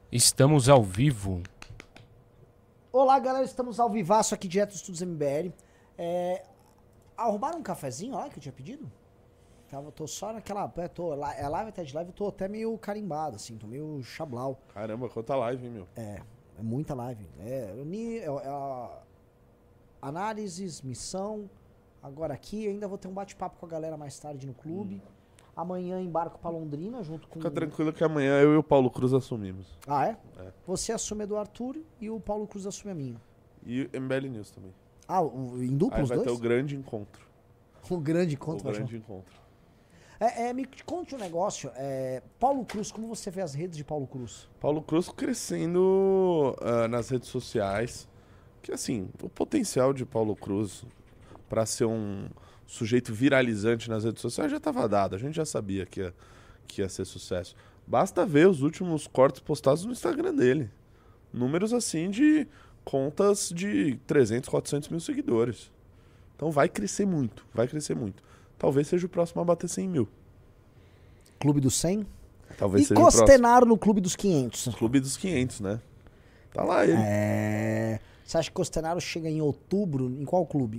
Estamos ao vivo. Olá, galera, estamos ao vivaço aqui direto do Estúdios MBL. Arrumaram um cafezinho lá que eu tinha pedido? Tô só naquela... a live até de live, eu tô até meio carimbado, assim, tô meio chablau. Caramba, quanta live, hein, meu? É muita live. Análises, missão, agora aqui, ainda vou ter um bate-papo com a galera mais tarde no clube. Amanhã embarco pra Londrina junto com... Fica tranquilo que amanhã eu e o Paulo Cruz assumimos. Ah, é? É. Você assume a do Arthur e o Paulo Cruz assume a minha. E o MBL News também. Ah, em duplo Aí os vai dois? ter o grande encontro. O grande encontro. O grande encontro. Me conte um negócio. Paulo Cruz, como você vê as redes de Paulo Cruz? Paulo Cruz crescendo nas redes sociais. Que assim, o potencial de Paulo Cruz para ser um sujeito viralizante nas redes sociais já estava dado. A gente já sabia que ia ser sucesso. Basta ver os últimos cortes postados no Instagram dele. Números assim de contas de 300, 400 mil seguidores. Então vai crescer muito, vai crescer muito. Talvez seja o próximo a bater 100 mil. Clube dos 100? Talvez E seja o próximo. Costenaro no Clube dos 500? Clube dos 500, né? Tá lá ele. Você acha que Costenaro chega em outubro? Em qual clube?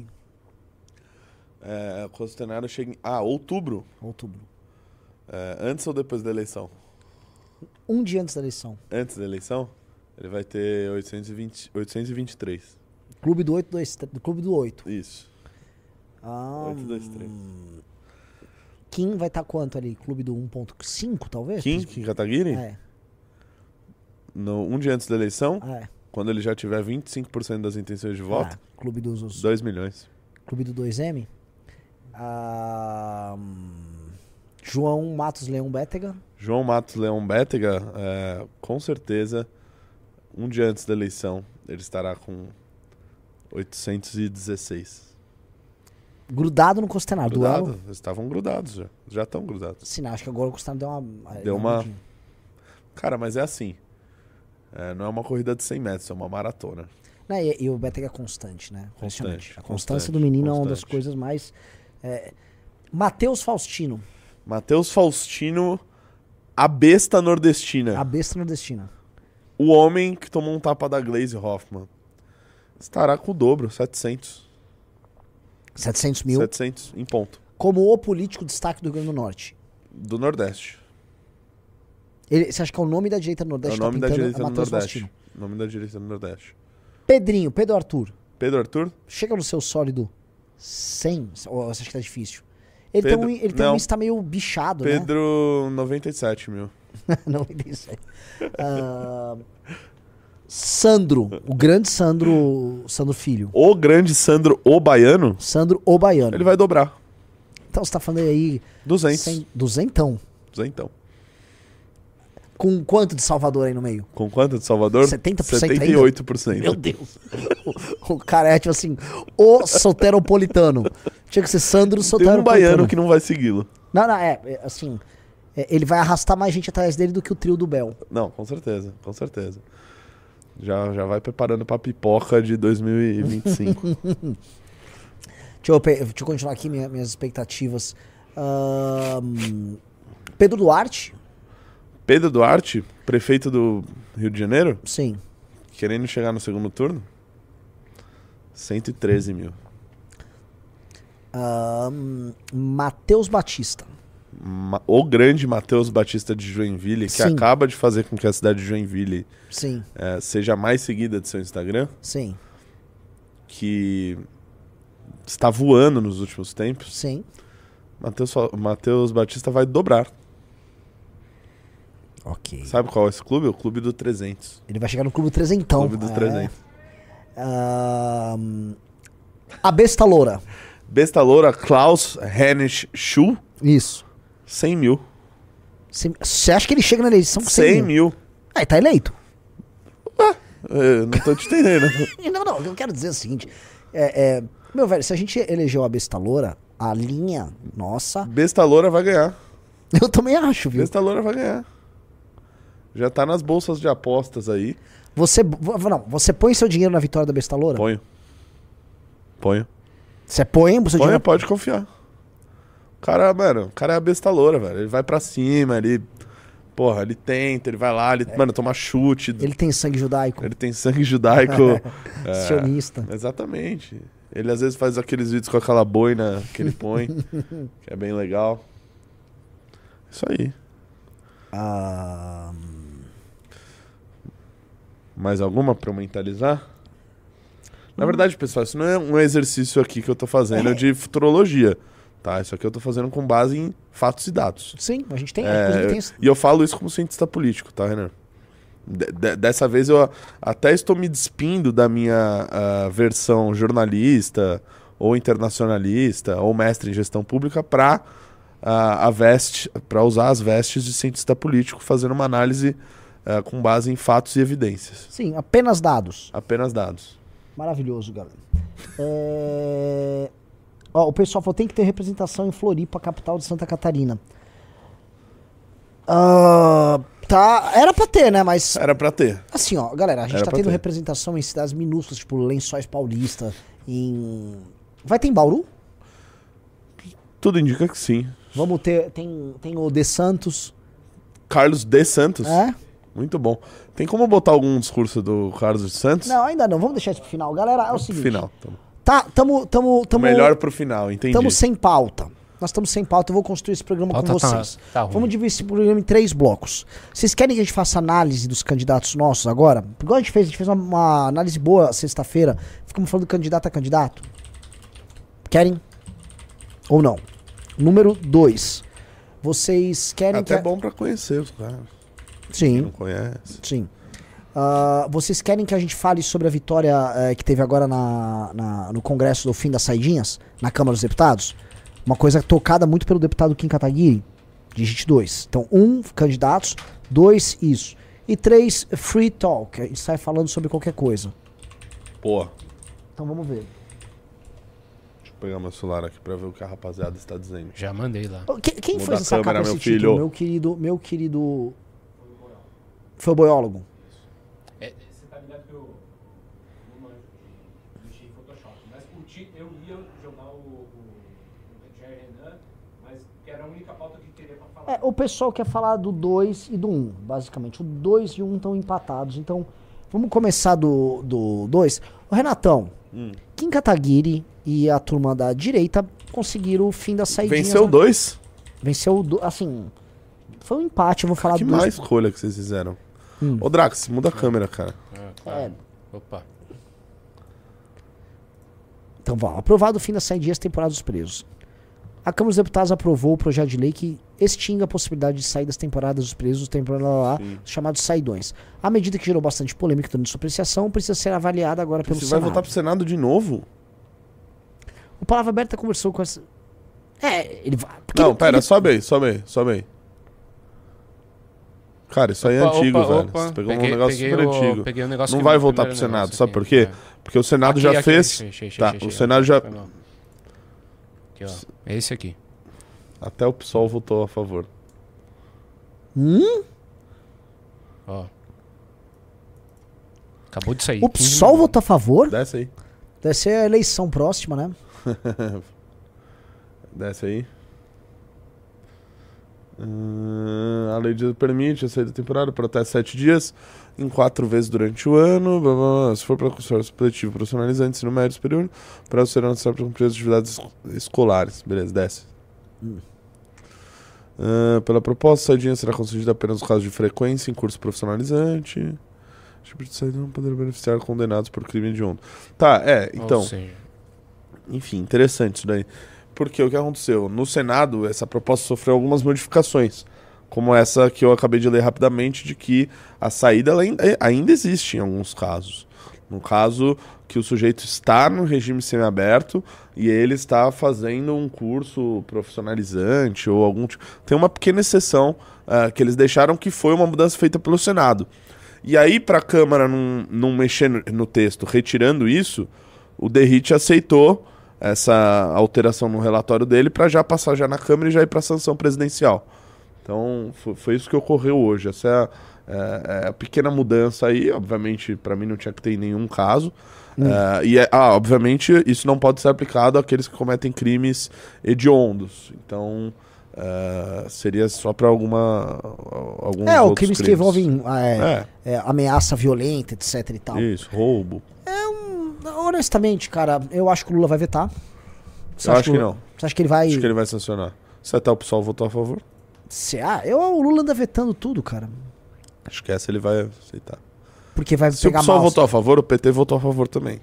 Costenaro chega em... outubro. Outubro. Antes ou depois da eleição? Um dia antes da eleição. Antes da eleição, ele vai ter 823. Clube do 823. Clube do 8. Isso. 823. Kim vai estar quanto ali? Clube do 1.5, talvez? Kim Kataguiri? Um dia antes da eleição, quando ele já tiver 25% das intenções de voto, Clube dos 2 milhões. Clube do 2M? João Matos Leão Bétega? João Matos Leão Bétega, com certeza, um dia antes da eleição, ele estará com 816. Grudado no Costenaro. Grudado? Duelo? Eles estavam grudados já. Já estão grudados. Sim, acho que agora o Costenaro Deu uma... Cara, mas é assim. Não é uma corrida de 100 metros, é uma maratona. E o Bétega é constante, né? Constante. A constância do menino é uma das coisas mais... Matheus Faustino. Matheus Faustino, a besta nordestina. A besta nordestina. O homem que tomou um tapa da Glaze Hoffman. Estará com o dobro, 700. 700 mil. 700, em ponto. Como o político destaque do Rio Grande do Norte. Do Nordeste. Você acha que é o nome da direita do Nordeste? É o nome da direita do Matheus Nordeste. Faustino. O nome da direita do Nordeste. Pedro Arthur. Pedro Arthur? Chega no seu sólido 100? Ou você acha que tá difícil? Ele tem um Insta meio bichado, Pedro, 97 mil. 97. Sandro, o grande Sandro Filho. O grande Sandro, o baiano? Sandro, o baiano. Ele vai dobrar. Então você tá falando aí... 200. 200? 200. Com quanto de Salvador aí no meio? Com quanto de Salvador? 70% 78%. Ainda? Meu Deus. O cara é tipo assim, o soteropolitano. Tinha que ser Sandro Soteropolitano. Tem um baiano que não vai segui-lo. Não, assim... ele vai arrastar mais gente atrás dele do que o trio do Bel. Não, com certeza, com certeza. Já vai preparando pra pipoca de 2025. Deixa eu continuar aqui minhas expectativas. Pedro Duarte? Pedro Duarte, prefeito do Rio de Janeiro, Sim. querendo chegar no segundo turno? 113 mil. Matheus Batista. O grande Matheus Batista de Joinville, que Sim. acaba de fazer com que a cidade de Joinville Sim. seja a mais seguida de seu Instagram, Sim. que está voando nos últimos tempos. Sim. Matheus Batista vai dobrar. Ok. Sabe qual é esse clube? O Clube do 300. Ele vai chegar no clube trezentão. Clube dos 300. A Besta Loura. Besta Loura, Klaus Henisch Schuh, Isso. 100 mil. Você acha que ele chega na eleição com 100 mil. Aí tá eleito. Não tô te entendendo. Não, eu quero dizer o seguinte. Meu velho, se a gente elegeu a Besta Loura, a linha nossa... Besta Loura vai ganhar. Eu também acho, viu? Besta Loura vai ganhar. Já tá nas bolsas de apostas aí. Você põe seu dinheiro na vitória da Besta Loura? Ponho. Você põe o seu dinheiro? Pode confiar. O cara é a Besta Loura, velho. Ele vai pra cima, ele Porra, ele tenta, ele vai lá, mano, toma chute. Ele tem sangue judaico. Ele tem sangue judaico. Sionista. Exatamente. Ele às vezes faz aqueles vídeos com aquela boina que ele põe, que é bem legal. Isso aí. Mais alguma pra eu mentalizar? Na verdade, pessoal, isso não é um exercício aqui que eu tô fazendo de futurologia, tá? Isso aqui eu tô fazendo com base em fatos e dados. Sim, a gente tem... E eu falo isso como cientista político, tá, Renan? Dessa vez eu até estou me despindo da minha versão jornalista, ou internacionalista, ou mestre em gestão pública para usar as vestes de cientista político, fazendo uma análise com base em fatos e evidências. Sim, apenas dados. Apenas dados. Maravilhoso, galera. O pessoal falou, tem que ter representação em Floripa, capital de Santa Catarina. Tá, era pra ter, né? Mas. Era pra ter. Assim, ó, galera, a gente tá tendo ter. representação em cidades minúsculas, tipo Lençóis Paulista, Vai ter em Bauru? Tudo indica que sim. Vamos ter. Tem o De Santos. Carlos de Santos? É? Muito bom. Tem como botar algum discurso do Carlos de Santos? Não, ainda não. Vamos deixar isso pro final. Galera, é o seguinte. Final. Tamo Melhor pro final, entendi. Estamos sem pauta. Nós estamos sem pauta. Eu vou construir esse programa com vocês. Tá ruim. Vamos dividir esse programa em 3 blocos. Vocês querem que a gente faça análise dos candidatos nossos agora? Igual a gente fez uma análise boa sexta-feira. Ficamos falando de candidato a candidato. Querem? Ou não? Número 2. Vocês querem Até é bom pra conhecer os caras. Sim. Não conhece. Sim. Vocês querem que a gente fale sobre a vitória que teve agora no Congresso do fim das saidinhas, na Câmara dos Deputados? Uma coisa tocada muito pelo deputado Kim Kataguiri. Digite 2. Então, 1, candidatos. 2, isso. E 3, free talk. A gente sai falando sobre qualquer coisa. Pô. Então, vamos ver. Deixa eu pegar meu celular aqui pra ver o que a rapaziada está dizendo. Já mandei lá. Quem Muda foi a sacar câmera, com esse meu filho. título? Meu querido... Foi o boiólogo. Você tá ligado que eu não manjo de mexer em Photoshop, mas eu ia jogar o Jair Renan, mas que era a única pauta que queria pra falar. O pessoal quer falar do 2 e do 1, basicamente. O 2 e o 1 estão empatados. Então, vamos começar do 2. O Renatão, Kim Kataguiri e a turma da direita conseguiram o fim das saidinhas. Venceu o 2? Venceu, assim... Foi um empate, eu vou falar Que do... má escolha que vocês fizeram. Ô, Drax, muda a câmera, cara. Claro. Opa. Então, vamos. Aprovado o fim das saidinhas temporárias dos presos. A Câmara dos Deputados aprovou o projeto de lei que extinga a possibilidade de saídas temporárias dos presos, chamados saidões. A medida que gerou bastante polêmica durante sua apreciação precisa ser avaliada agora pelo Senado. Você vai voltar pro Senado de novo? O Palavra Aberta conversou com essa... ele vai... Não, pera, sobe aí. Cara, isso aí é antigo, velho. Você pegou um negócio super antigo. Peguei um negócio não vai voltar pro Senado, sabe por quê? Porque o Senado já fez... O Senado já... Aqui, ó. É esse aqui. Até o PSOL votou a favor. Ó. Acabou de sair. O PSOL votou a favor? Desce aí. Deve ser a eleição próxima, né? Desce aí. A lei permite a saída temporária por até 7 dias, em 4 vezes durante o ano. Blá, blá, blá. Se for para consórcio coletivo profissionalizante, ensino médio superior, para ser necessário para cumprir as atividades escolares. Beleza, desce. Pela proposta, a saidinha será concedida apenas nos casos de frequência em curso profissionalizante. Tipo de saída não poderá beneficiar condenados por crime hediondo. Tá, então. Enfim, interessante isso daí. Porque o que aconteceu? No Senado, essa proposta sofreu algumas modificações. Como essa que eu acabei de ler rapidamente, de que a saída ela ainda existe em alguns casos. No caso que o sujeito está no regime semiaberto e ele está fazendo um curso profissionalizante ou algum tipo... Tem uma pequena exceção que eles deixaram, que foi uma mudança feita pelo Senado. E aí, para a Câmara não mexer no texto retirando isso, o Derrite aceitou essa alteração no relatório dele para já passar já na Câmara e já ir para a sanção presidencial. Então, foi isso que ocorreu hoje. Essa é a pequena mudança aí. Obviamente, para mim, não tinha que ter em nenhum caso. Obviamente, isso não pode ser aplicado àqueles que cometem crimes hediondos. Então, seria só pra alguns o outros crimes que envolvem É. ameaça violenta, etc e tal. Isso, roubo. Honestamente, cara, eu acho que o Lula vai vetar. Eu acho que não. Você acha que ele vai... Acho que ele vai sancionar. Se até o PSOL votou a favor, o Lula anda vetando tudo, cara. acho que essa ele vai aceitar. Porque vai Se o pegar PSOL mal. votou a favor, o PT votou a favor também.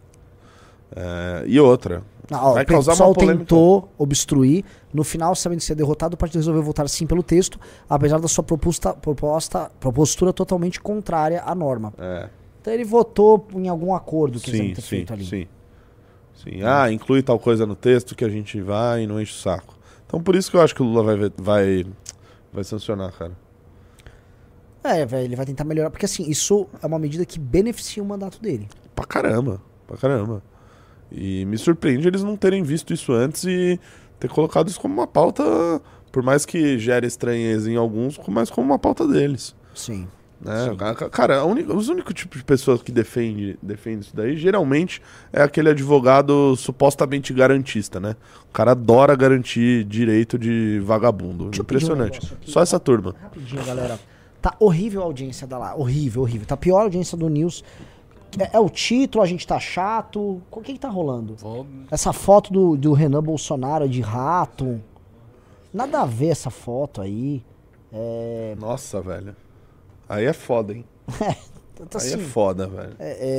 E outra. Vai O causar PSOL uma polêmica. tentou obstruir. No final, sabendo ser derrotado, o partido resolveu votar sim pelo texto, apesar da sua propostura totalmente contrária à norma. Então ele votou em algum acordo que eles devem ter feito ali. Sim. Inclui tal coisa no texto que a gente vai e não enche o saco. Então por isso que eu acho que o Lula vai sancionar, cara. Velho, ele vai tentar melhorar, porque assim, isso é uma medida que beneficia o mandato dele. Pra caramba. E me surpreende eles não terem visto isso antes e ter colocado isso como uma pauta, por mais que gere estranheza em alguns, mas como uma pauta deles. Sim. Cara, os únicos tipos de pessoas que defendem isso daí, geralmente, é aquele advogado supostamente garantista, né? O cara adora garantir direito de vagabundo. Deixa eu Impressionante. pedir um negócio aqui. Só essa turma. Rapidinho, galera. Tá horrível a audiência da lá. Horrível. Tá pior a audiência do News. É o título, a gente tá chato. O que tá rolando? Essa foto do Renan Bolsonaro de rato. Nada a ver essa foto aí. Nossa, velho. Aí é foda, hein? Aí é foda, velho.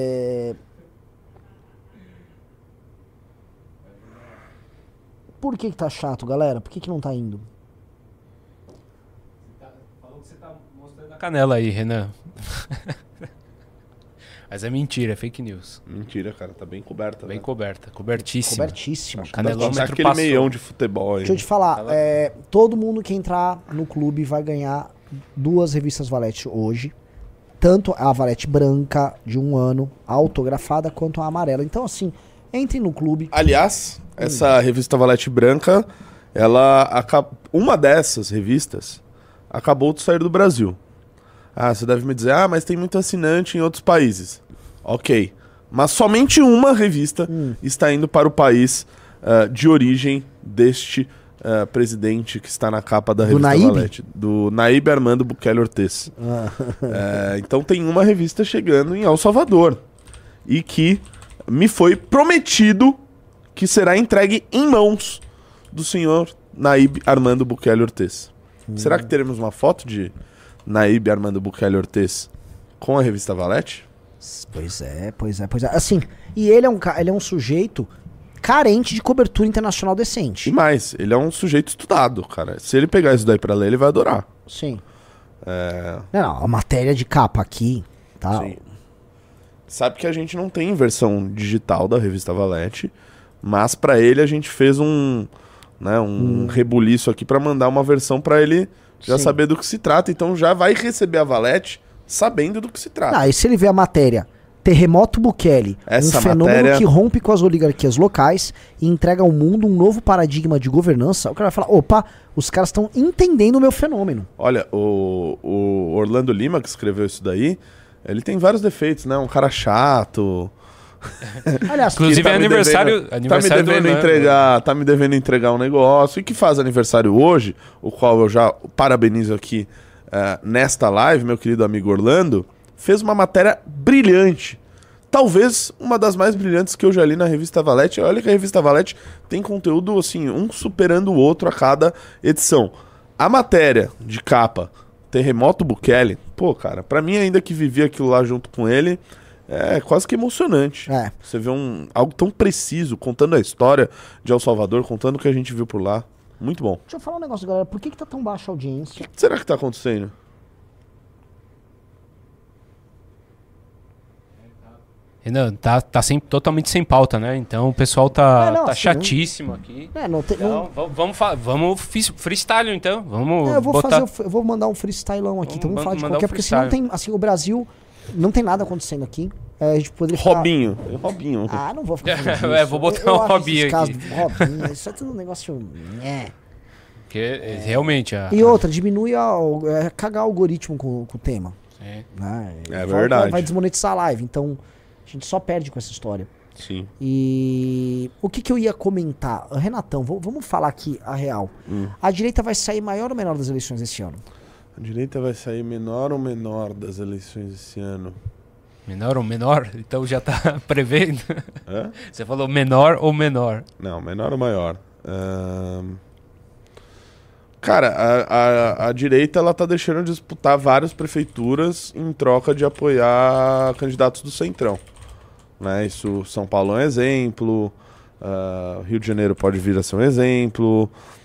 Por que tá chato, galera? Por que não tá indo? Falou que você tá mostrando a canela aí, Renan. Mas é mentira, é fake news. Mentira, cara. Tá bem coberta. Bem coberta. Cobertíssima. Cobertíssima. Canelômetro aquele passou. meião de futebol aí. Deixa eu te falar. Todo mundo que entrar no clube vai ganhar 2 revistas Valete hoje. Tanto a Valete branca de 1 ano, autografada, quanto a amarela. Então, assim, entre no clube. Aliás, essa revista Valete branca, uma dessas revistas acabou de sair do Brasil. Você deve me dizer, mas tem muito assinante em outros países. Ok. Mas somente uma revista está indo para o país de origem deste presidente que está na capa da revista Valete. Do Nayib Armando Bukele Ortiz. Então tem uma revista chegando em El Salvador. E que me foi prometido que será entregue em mãos do senhor Nayib Armando Bukele Ortiz. Será que teremos uma foto de Nayib Armando Bukele Ortiz com a revista Valete? Pois é. Assim, e ele é um sujeito carente de cobertura internacional decente. E mais, ele é um sujeito estudado, cara. Se ele pegar isso daí pra ler, ele vai adorar. Sim. Não, a matéria de capa aqui, tá? Sim. Sabe que a gente não tem versão digital da revista Valete, mas pra ele a gente fez um rebuliço aqui pra mandar uma versão pra ele já saber do que se trata. Então já vai receber a Valete sabendo do que se trata. E se ele vê a matéria Terremoto Bukele, um fenômeno que rompe com as oligarquias locais e entrega ao mundo um novo paradigma de governança, o cara vai falar, opa, os caras estão entendendo o meu fenômeno. Olha, o Orlando Lima, que escreveu isso daí, ele tem vários defeitos, né? Um cara chato. Aliás, inclusive é aniversário tá me devendo entregar um negócio. E que faz aniversário hoje, o qual eu já parabenizo aqui nesta live, meu querido amigo Orlando, fez uma matéria brilhante. Talvez uma das mais brilhantes que eu já li na revista Valete. Olha que a revista Valete tem conteúdo, assim, um superando o outro a cada edição. A matéria de capa, Terremoto Bukele, pô, cara, pra mim ainda que vivi aquilo lá junto com ele, é quase que emocionante. Você vê algo tão preciso, contando a história de El Salvador, contando o que a gente viu por lá. Muito bom. Deixa eu falar um negócio, galera. Por que tá tão baixa a audiência? O que será que tá acontecendo? Renan, tá totalmente sem pauta, né? Então o pessoal tá assim, chatíssimo aqui. Vamos freestyle então. Vamos eu vou mandar um freestylão aqui. Então vamos falar de qualquer, porque senão tem, assim, o Brasil não tem nada acontecendo aqui. A gente poderia Robinho. Não vou ficar fazendo isso. Vou botar um Robinho aqui. Robinho, isso é tudo um negócio... Porque realmente... E outra, diminui cagar o algoritmo com o tema. É verdade. Vai desmonetizar a live, então... A gente só perde com essa história. Sim. E o que eu ia comentar? Renatão, vamos falar aqui a real. A direita vai sair maior ou menor das eleições esse ano? A direita vai sair menor ou menor das eleições esse ano? Menor ou menor? Então já tá prevendo? Hã? Você falou menor ou menor? Não, menor ou maior? Cara, a direita ela tá deixando de disputar várias prefeituras em troca de apoiar candidatos do Centrão. Né? Isso, São Paulo é um exemplo, Rio de Janeiro pode vir a ser um exemplo,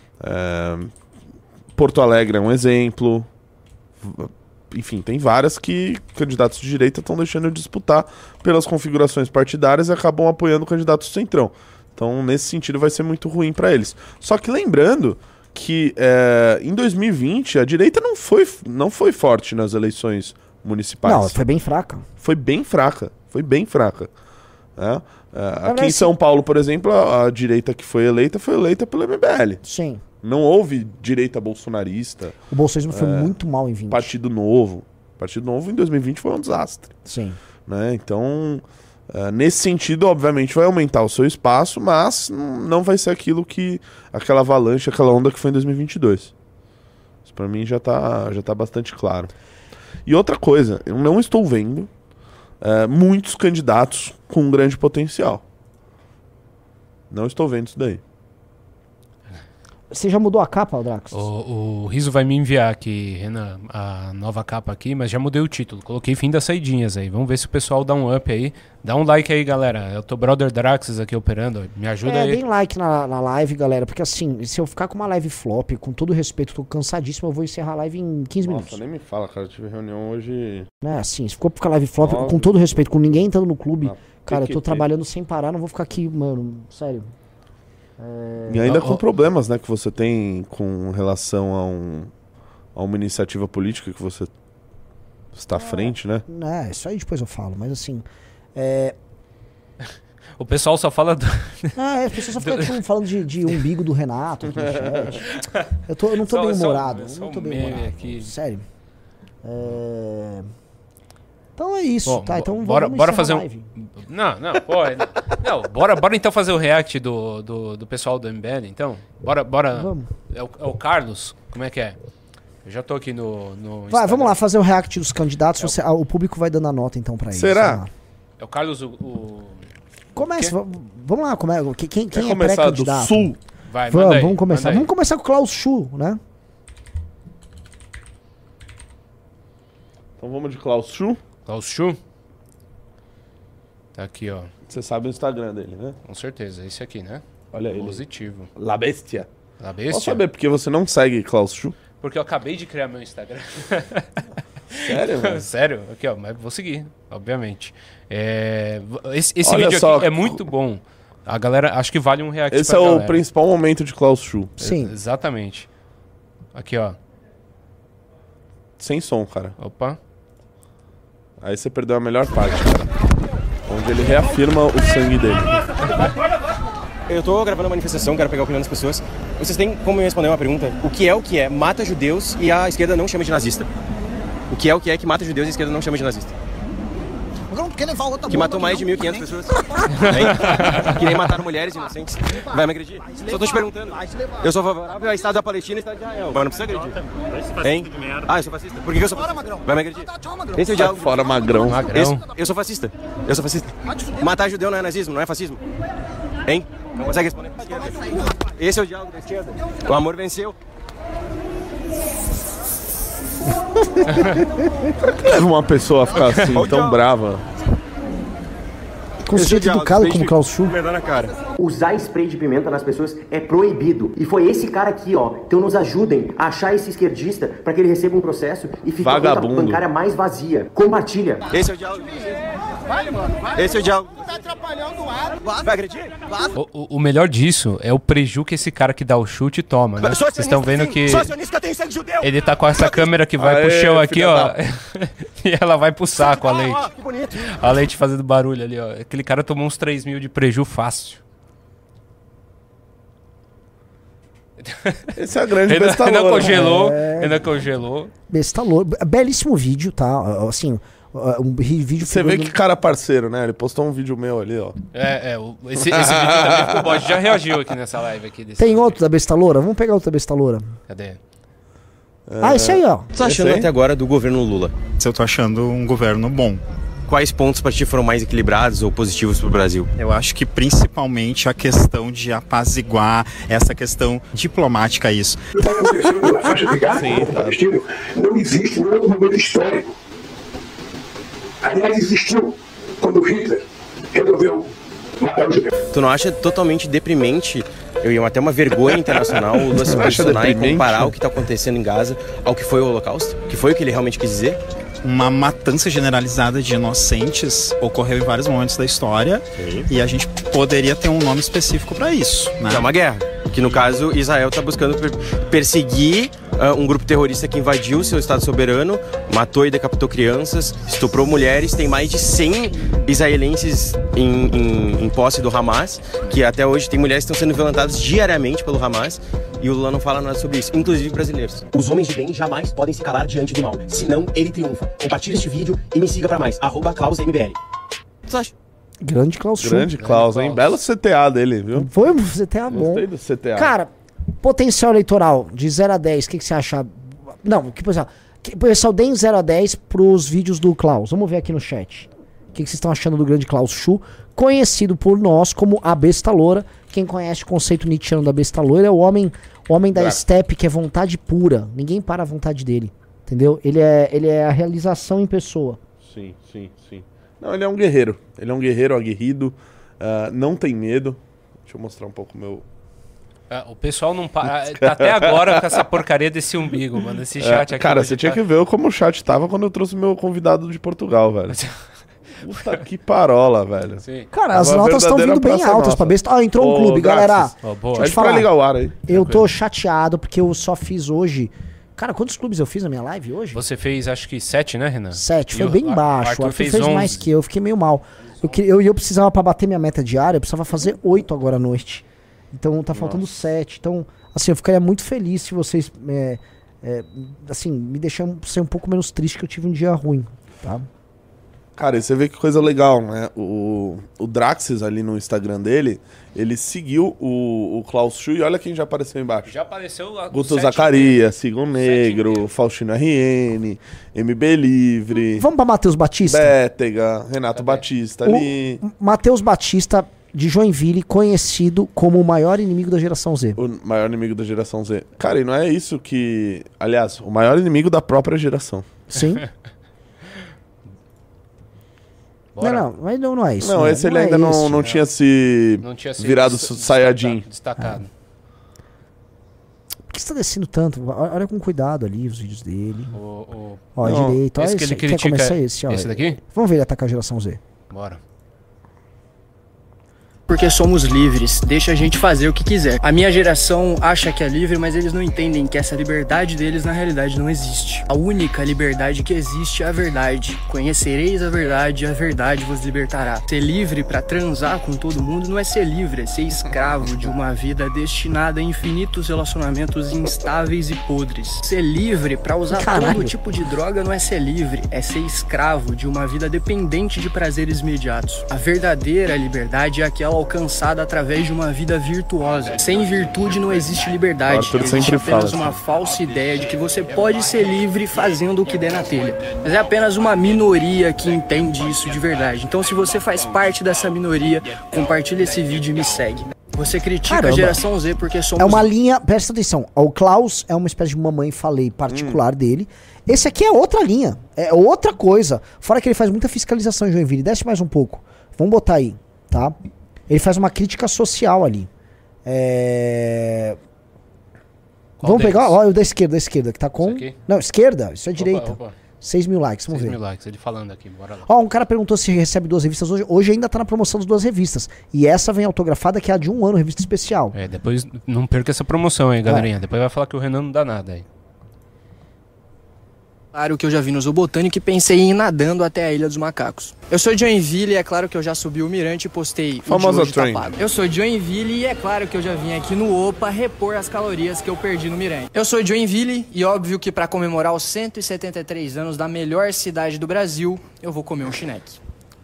Porto Alegre é um exemplo. Enfim, tem várias que candidatos de direita estão deixando de disputar pelas configurações partidárias e acabam apoiando candidatos do Centrão. Então, nesse sentido, vai ser muito ruim para eles. Só que lembrando que em 2020 a direita não foi forte nas eleições municipais. Não, foi bem fraca. Foi bem fraca. Né? Aqui em São Paulo, por exemplo, a direita que foi eleita pelo MBL. Sim. Não houve direita bolsonarista. O bolsonarismo foi muito mal em 20. Partido Novo. Partido Novo em 2020 foi um desastre. Sim. Né? Então, nesse sentido, obviamente, vai aumentar o seu espaço, mas não vai ser aquela avalanche, aquela onda que foi em 2022. Isso pra mim já tá bastante claro. E outra coisa, eu não estou vendo muitos candidatos com um grande potencial. Não estou vendo isso daí. Você já mudou a capa, Drax? O Riso vai me enviar aqui, Renan, a nova capa aqui, mas já mudei o título. Coloquei Fim das Saidinhas aí. Vamos ver se o pessoal dá um up aí. Dá um like aí, galera. Eu tô Brother Draxes aqui operando. Me ajuda aí. Deem like na live, galera. Porque assim, se eu ficar com uma live flop, com todo respeito, tô cansadíssimo, eu vou encerrar a live em 15 minutos. Nossa, nem me fala, cara. Eu tive reunião hoje. Assim, se for ficar live flop, com todo respeito, com ninguém entrando no clube, cara, eu tô PQP. trabalhando sem parar, não vou ficar aqui, mano. Sério. E ainda com problemas, né, que você tem com relação a uma iniciativa política que você está à frente, né? Isso aí depois eu falo, mas assim. O pessoal só fala do... As pessoas só ficam falando de umbigo do Renato aqui no chat. Eu não tô bem humorado. Eu não tô bem humorado. Aqui. Sério. Então é isso, Bom, tá? Então bora fazer a live. Não, bora então fazer o react do pessoal do MBL, então? Bora. Vamos. É o Carlos? Como é que é? Eu já tô aqui no Vai, vamos lá fazer o react dos candidatos. O público vai dando a nota então pra eles. Será? É o Carlos Começa, vamos lá. Quem Quer é começar do pré-candidato? Sul? Vai, manda aí, vamos começar. manda aí. Vamos começar com o Klaus Schuh, né? Então vamos de Klaus Schuh. Klaus Schuh? Tá aqui, ó. Você sabe o Instagram dele, né? Com certeza, esse aqui, né? Olha ele. Positivo. La Bestia. A Posso bestia? saber porque você não segue Klaus Schuh? Porque eu acabei de criar meu Instagram. Sério, velho? Sério? Aqui, ó, mas vou seguir, obviamente. Esse Olha vídeo só, aqui é muito bom. A galera, acho que vale um react Esse pra é o galera. principal momento de Klaus Schuh. Sim. Exatamente. Aqui, ó. Sem som, cara. Opa. Aí você perdeu a melhor parte, cara. Onde ele reafirma o sangue dele. Eu tô gravando uma manifestação, quero pegar a opinião das pessoas. Vocês têm como me responder uma pergunta? O que é mata judeus e a esquerda não chama de nazista? O que é que mata judeus e a esquerda não chama de nazista? Que matou mais de 1.500 pessoas. Hein? Que nem mataram mulheres inocentes. Vai me agredir? Só tô te perguntando. Eu sou favorável ao Estado da Palestina e Estado de Israel. Mas não precisa agredir. Hein? Eu sou fascista. Por que eu sou fascista? Vai me agredir? Esse é o diálogo. Fora magrão. Eu sou fascista. Matar judeu não é nazismo, não é fascismo. Hein? Não consegue responder? Esse é o diálogo da esquerda. O amor venceu. Leva uma pessoa a ficar assim, tão brava. Com sujeito educado como Klaus Schuh. Na cara. Usar spray de pimenta nas pessoas é proibido. E foi esse cara aqui, ó. Então nos ajudem a achar esse esquerdista para que ele receba um processo e fique com a conta bancária mais vazia. Compartilha. Esse é o diálogo. Esse é o diálogo. Tá atrapalhando o ar. Vai agredir? O melhor disso é o preju que esse cara que dá o chute toma, né? Vocês estão vendo que ele tá com essa câmera que vai pro chão aqui, ó. E ela vai pro saco, a leite. Que bonito. A leite fazendo barulho ali, ó. Aquele cara tomou uns 3 mil de preju fácil. Esse é a grande besta Ainda loura. congelou, ainda congelou. Besta loura. Belíssimo vídeo, tá? Assim, Um vídeo Você vê que cara parceiro, né? Ele postou um vídeo meu ali, ó. Esse vídeo também ficou bom. A gente já reagiu aqui nessa live aqui. Tem outro da Besta Loura? Vamos pegar outro da Besta Loura. Cadê? Esse aí, ó. O que você tá achando até agora do governo Lula? Eu tô achando um governo bom. Quais pontos para ti foram mais equilibrados ou positivos pro Brasil? Eu acho que principalmente a questão de apaziguar, essa questão diplomática, isso. O que está acontecendo na faixa de Gaza com o Palestina não existe no outro momento histórico. Aliás, existiu quando Hitler resolveu matar os judeus. Tu não acha totalmente deprimente, até uma vergonha internacional, o Lula se posicionar e comparar o que está acontecendo em Gaza ao que foi o Holocausto? Que foi o que ele realmente quis dizer? Uma matança generalizada de inocentes ocorreu em vários momentos da história. Sim. E a gente poderia ter um nome específico para isso, né? Que é uma guerra. Que no caso Israel está buscando perseguir um grupo terrorista que invadiu seu estado soberano, matou e decapitou crianças, estuprou mulheres. Tem mais de 100 israelenses em posse do Hamas, que até hoje tem mulheres que estão sendo violentadas diariamente pelo Hamas. E o Lula não fala nada sobre isso, inclusive brasileiros. Os homens de bem jamais podem se calar diante do mal, senão ele triunfa. Compartilhe este vídeo e me siga pra mais, @ClausMBL. Você acha? Grande Klaus Schuh. Grande Klaus, hein? Belo CTA dele, viu? Foi um CTA bom. Gostei do CTA. Cara, potencial eleitoral de 0 a 10, o que você acha? Não, que pessoal, deem 0 a 10 pros vídeos do Klaus. Vamos ver aqui no chat. O que vocês estão achando do grande Klaus Schuh, conhecido por nós como a Besta Loura. Quem conhece o conceito nietzscheano da Besta Loura é o homem da steppe, que é vontade pura. Ninguém para a vontade dele, entendeu? Ele é a realização em pessoa. Sim. Não, ele é um guerreiro. Ele é um guerreiro aguerrido, não tem medo. Deixa eu mostrar um pouco o meu... O pessoal não para. Tá até agora com essa porcaria desse umbigo, mano. Esse chat aqui. Cara, você tinha que ver como o chat tava quando eu trouxe meu convidado de Portugal, velho. Puta que parola, velho. Sim. Cara, as notas estão vindo bem altas pra Besta. Entrou um clube, galera. Deixa eu te falar. Ligar o ar aí. Eu tô chateado porque eu só fiz hoje... Cara, quantos clubes eu fiz na minha live hoje? Você fez, acho que 7, né, Renan? 7, foi bem baixo. O Arthur fez 11. mais que eu, fiquei meio mal. Eu precisava, pra bater minha meta diária, eu precisava fazer 8 agora à noite. Então tá faltando 7. Então, assim, eu ficaria muito feliz se vocês, assim, me deixam ser um pouco menos triste que eu tive um dia ruim, tá? Cara, e você vê que coisa legal, né? O Draxis ali no Instagram dele, ele seguiu o Klaus Schuh e olha quem já apareceu embaixo. Já apareceu lá. Guto Zacarias, Sigo Negro, Faustino RN, MB Livre. Vamos pra Matheus Batista? Bétega, Renato Batista ali. Matheus Batista de Joinville, conhecido como o maior inimigo da geração Z. O maior inimigo da geração Z. Cara, e não é isso que... Aliás, o maior inimigo da própria geração. Sim. Mas não é isso. Não, esse ele ainda não tinha se virado Saiyajin. Destacado. Por que você tá descendo tanto? Olha com cuidado ali os vídeos dele. Ó, não, direito. Esse que ele critica. Quer começar esse, ó. Esse daqui? Vamos ver ele atacar a geração Z. Bora. Porque somos livres, deixa a gente fazer o que quiser. A minha geração acha que é livre, mas eles não entendem que essa liberdade deles na realidade não existe. A única liberdade que existe é a verdade. Conhecereis a verdade vos libertará. Ser livre pra transar com todo mundo não é ser livre, é ser escravo de uma vida destinada a infinitos relacionamentos instáveis e podres. Ser livre pra usar todo tipo de droga não é ser livre, é ser escravo de uma vida dependente de prazeres imediatos. A verdadeira liberdade é aquela alcançada através de uma vida virtuosa. Sem virtude não existe liberdade. Existe apenas uma falsa ideia de que você pode ser livre fazendo o que der na telha. Mas é apenas uma minoria que entende isso de verdade. Então, se você faz parte dessa minoria, compartilha esse vídeo e me segue. Você critica a geração Z porque somos... É uma linha... Presta atenção. O Klaus é uma espécie de mamãe falei particular dele. Esse aqui é outra linha. É outra coisa. Fora que ele faz muita fiscalização em Joinville. Desce mais um pouco. Vamos botar aí, tá? Ele faz uma crítica social ali. Vamos pegar, ó, o da esquerda, que tá com... Não, esquerda, isso é direita. 6 mil likes, vamos ver. 6 mil likes, ele falando aqui, bora lá. Ó, um cara perguntou se recebe 2 revistas hoje. Hoje ainda tá na promoção das 2 revistas. E essa vem autografada, que é a de 1 ano, revista especial. Depois não perca essa promoção aí, galerinha. Depois vai falar que o Renan não dá nada aí. Claro que eu já vi no Zoo Botânico e pensei em ir nadando até a Ilha dos Macacos. Eu sou de Joinville e é claro que eu já subi o mirante e postei famosa o de hoje trem. tá pago. Eu sou de Joinville e é claro que eu já vim aqui no Opa repor as calorias que eu perdi no mirante. Eu sou de Joinville e óbvio que para comemorar os 173 anos da melhor cidade do Brasil, eu vou comer um chineque.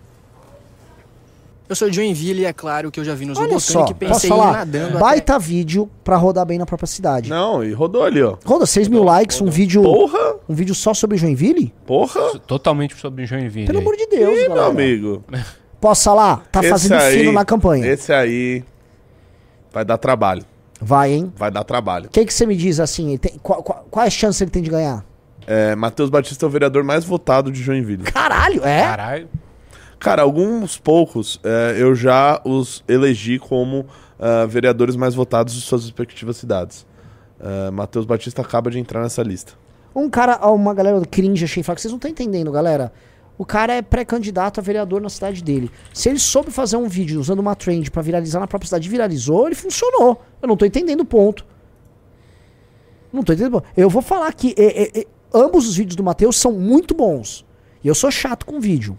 Eu sou de Joinville e é claro que eu já vi no Zoo Olha Botânico só, e pensei posso em ir falar? nadando Baita vídeo pra rodar bem na própria cidade. Não, e rodou ali, ó. Roda 6 mil likes, um vídeo. Porra! Um vídeo só sobre Joinville? Porra! Totalmente sobre Joinville. Pelo amor de Deus, Ih, galera. meu amigo. Posso falar? Tá fazendo fino na campanha. Esse aí vai dar trabalho. Vai, hein? Vai dar trabalho. O que você me diz assim? Qual é a chance ele tem de ganhar? Matheus Batista é o vereador mais votado de Joinville. Caralho, é? Caralho. Cara, alguns poucos eu já os elegi como vereadores mais votados de suas respectivas cidades. Matheus Batista acaba de entrar nessa lista. Uma galera do cringe achei fraco. Vocês não estão entendendo, galera. O cara é pré-candidato a vereador na cidade dele. Se ele soube fazer um vídeo usando uma trend pra viralizar na própria cidade, viralizou, ele funcionou. Eu não tô entendendo o ponto. Não tô entendendo o ponto. Eu vou falar que ambos os vídeos do Matheus são muito bons. E eu sou chato com vídeo.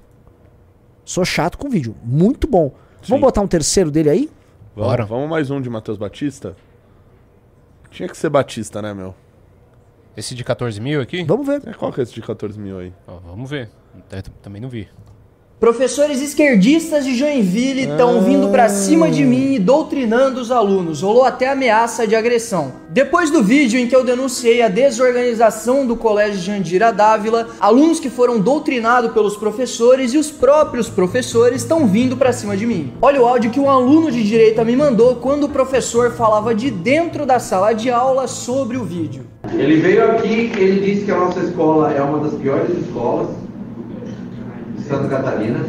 Muito bom. Sim. Vamos botar um terceiro dele aí? Bora. Vamos mais um de Matheus Batista? Tinha que ser Batista, né, meu? Esse de 14 mil aqui? Vamos ver. Qual que é esse de 14 mil aí? Vamos ver. Também não vi. Professores esquerdistas de Joinville estão vindo pra cima de mim e doutrinando os alunos. Rolou até ameaça de agressão. Depois do vídeo em que eu denunciei a desorganização do Colégio Jandira Dávila, alunos que foram doutrinados pelos professores e os próprios professores estão vindo pra cima de mim. Olha o áudio que um aluno de direita me mandou quando o professor falava de dentro da sala de aula sobre o vídeo. Ele veio aqui e ele disse que a nossa escola é uma das piores escolas de Santa Catarina,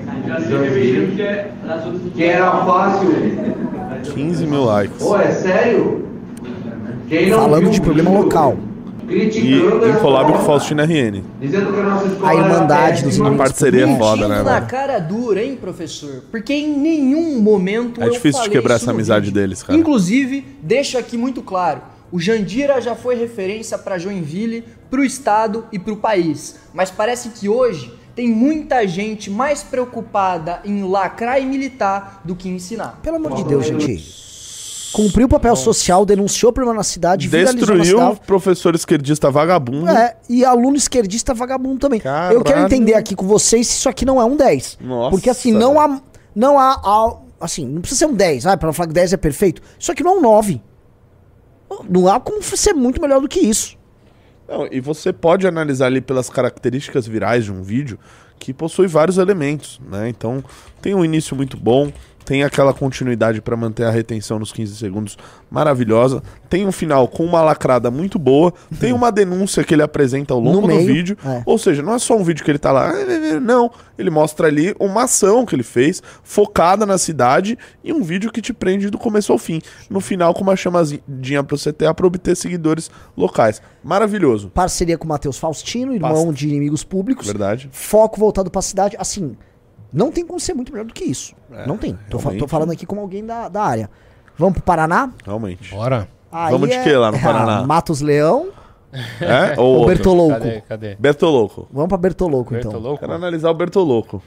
que era fácil. 15 mil likes. Pô, é sério? Quem não falando de problema local. E em collab com o Faustino RN. Dizendo que a nossa escola a irmandade dos inimigos. A parceria é foda, né? Na cara dura, hein, professor? Porque em nenhum momento é difícil de quebrar essa amizade deles, cara. Inclusive, deixo aqui muito claro. O Jandira já foi referência para Joinville, para o estado e para o país. Mas parece que hoje tem muita gente mais preocupada em lacrar e militar do que ensinar. Pelo amor de Deus, gente. Cumpriu o papel social, denunciou o problema na cidade, destruiu o professor esquerdista vagabundo. E aluno esquerdista vagabundo também. Caralho. Eu quero entender aqui com vocês se isso aqui não é um 10. Nossa. Porque assim, não há assim, não precisa ser um 10, pra falar que 10 é perfeito. Isso aqui não é um 9. Não há como ser muito melhor do que isso. Não, e você pode analisar ali pelas características virais de um vídeo que possui vários elementos, né? Então, tem um início muito bom, tem aquela continuidade para manter a retenção nos 15 segundos maravilhosa, tem um final com uma lacrada muito boa, tem uma denúncia que ele apresenta ao longo do vídeo, ou seja, não é só um vídeo que ele tá lá, não, ele mostra ali uma ação que ele fez, focada na cidade, e um vídeo que te prende do começo ao fim, no final com uma chamadinha pro CTA para obter seguidores locais. Maravilhoso. Parceria com o Matheus Faustino, irmão de Inimigos Públicos. Verdade. Foco voltado pra cidade, assim... Não tem como ser muito melhor do que isso. Não tem. Tô falando aqui como alguém da área. Vamos pro Paraná? Realmente. Bora. Aí vamos de que lá no Paraná? Matos Leão. Ou Bertoloco? Cadê? Bertoloco. Vamos pra Bertoloco, então. Bertoloco? Quero analisar o Bertoloco.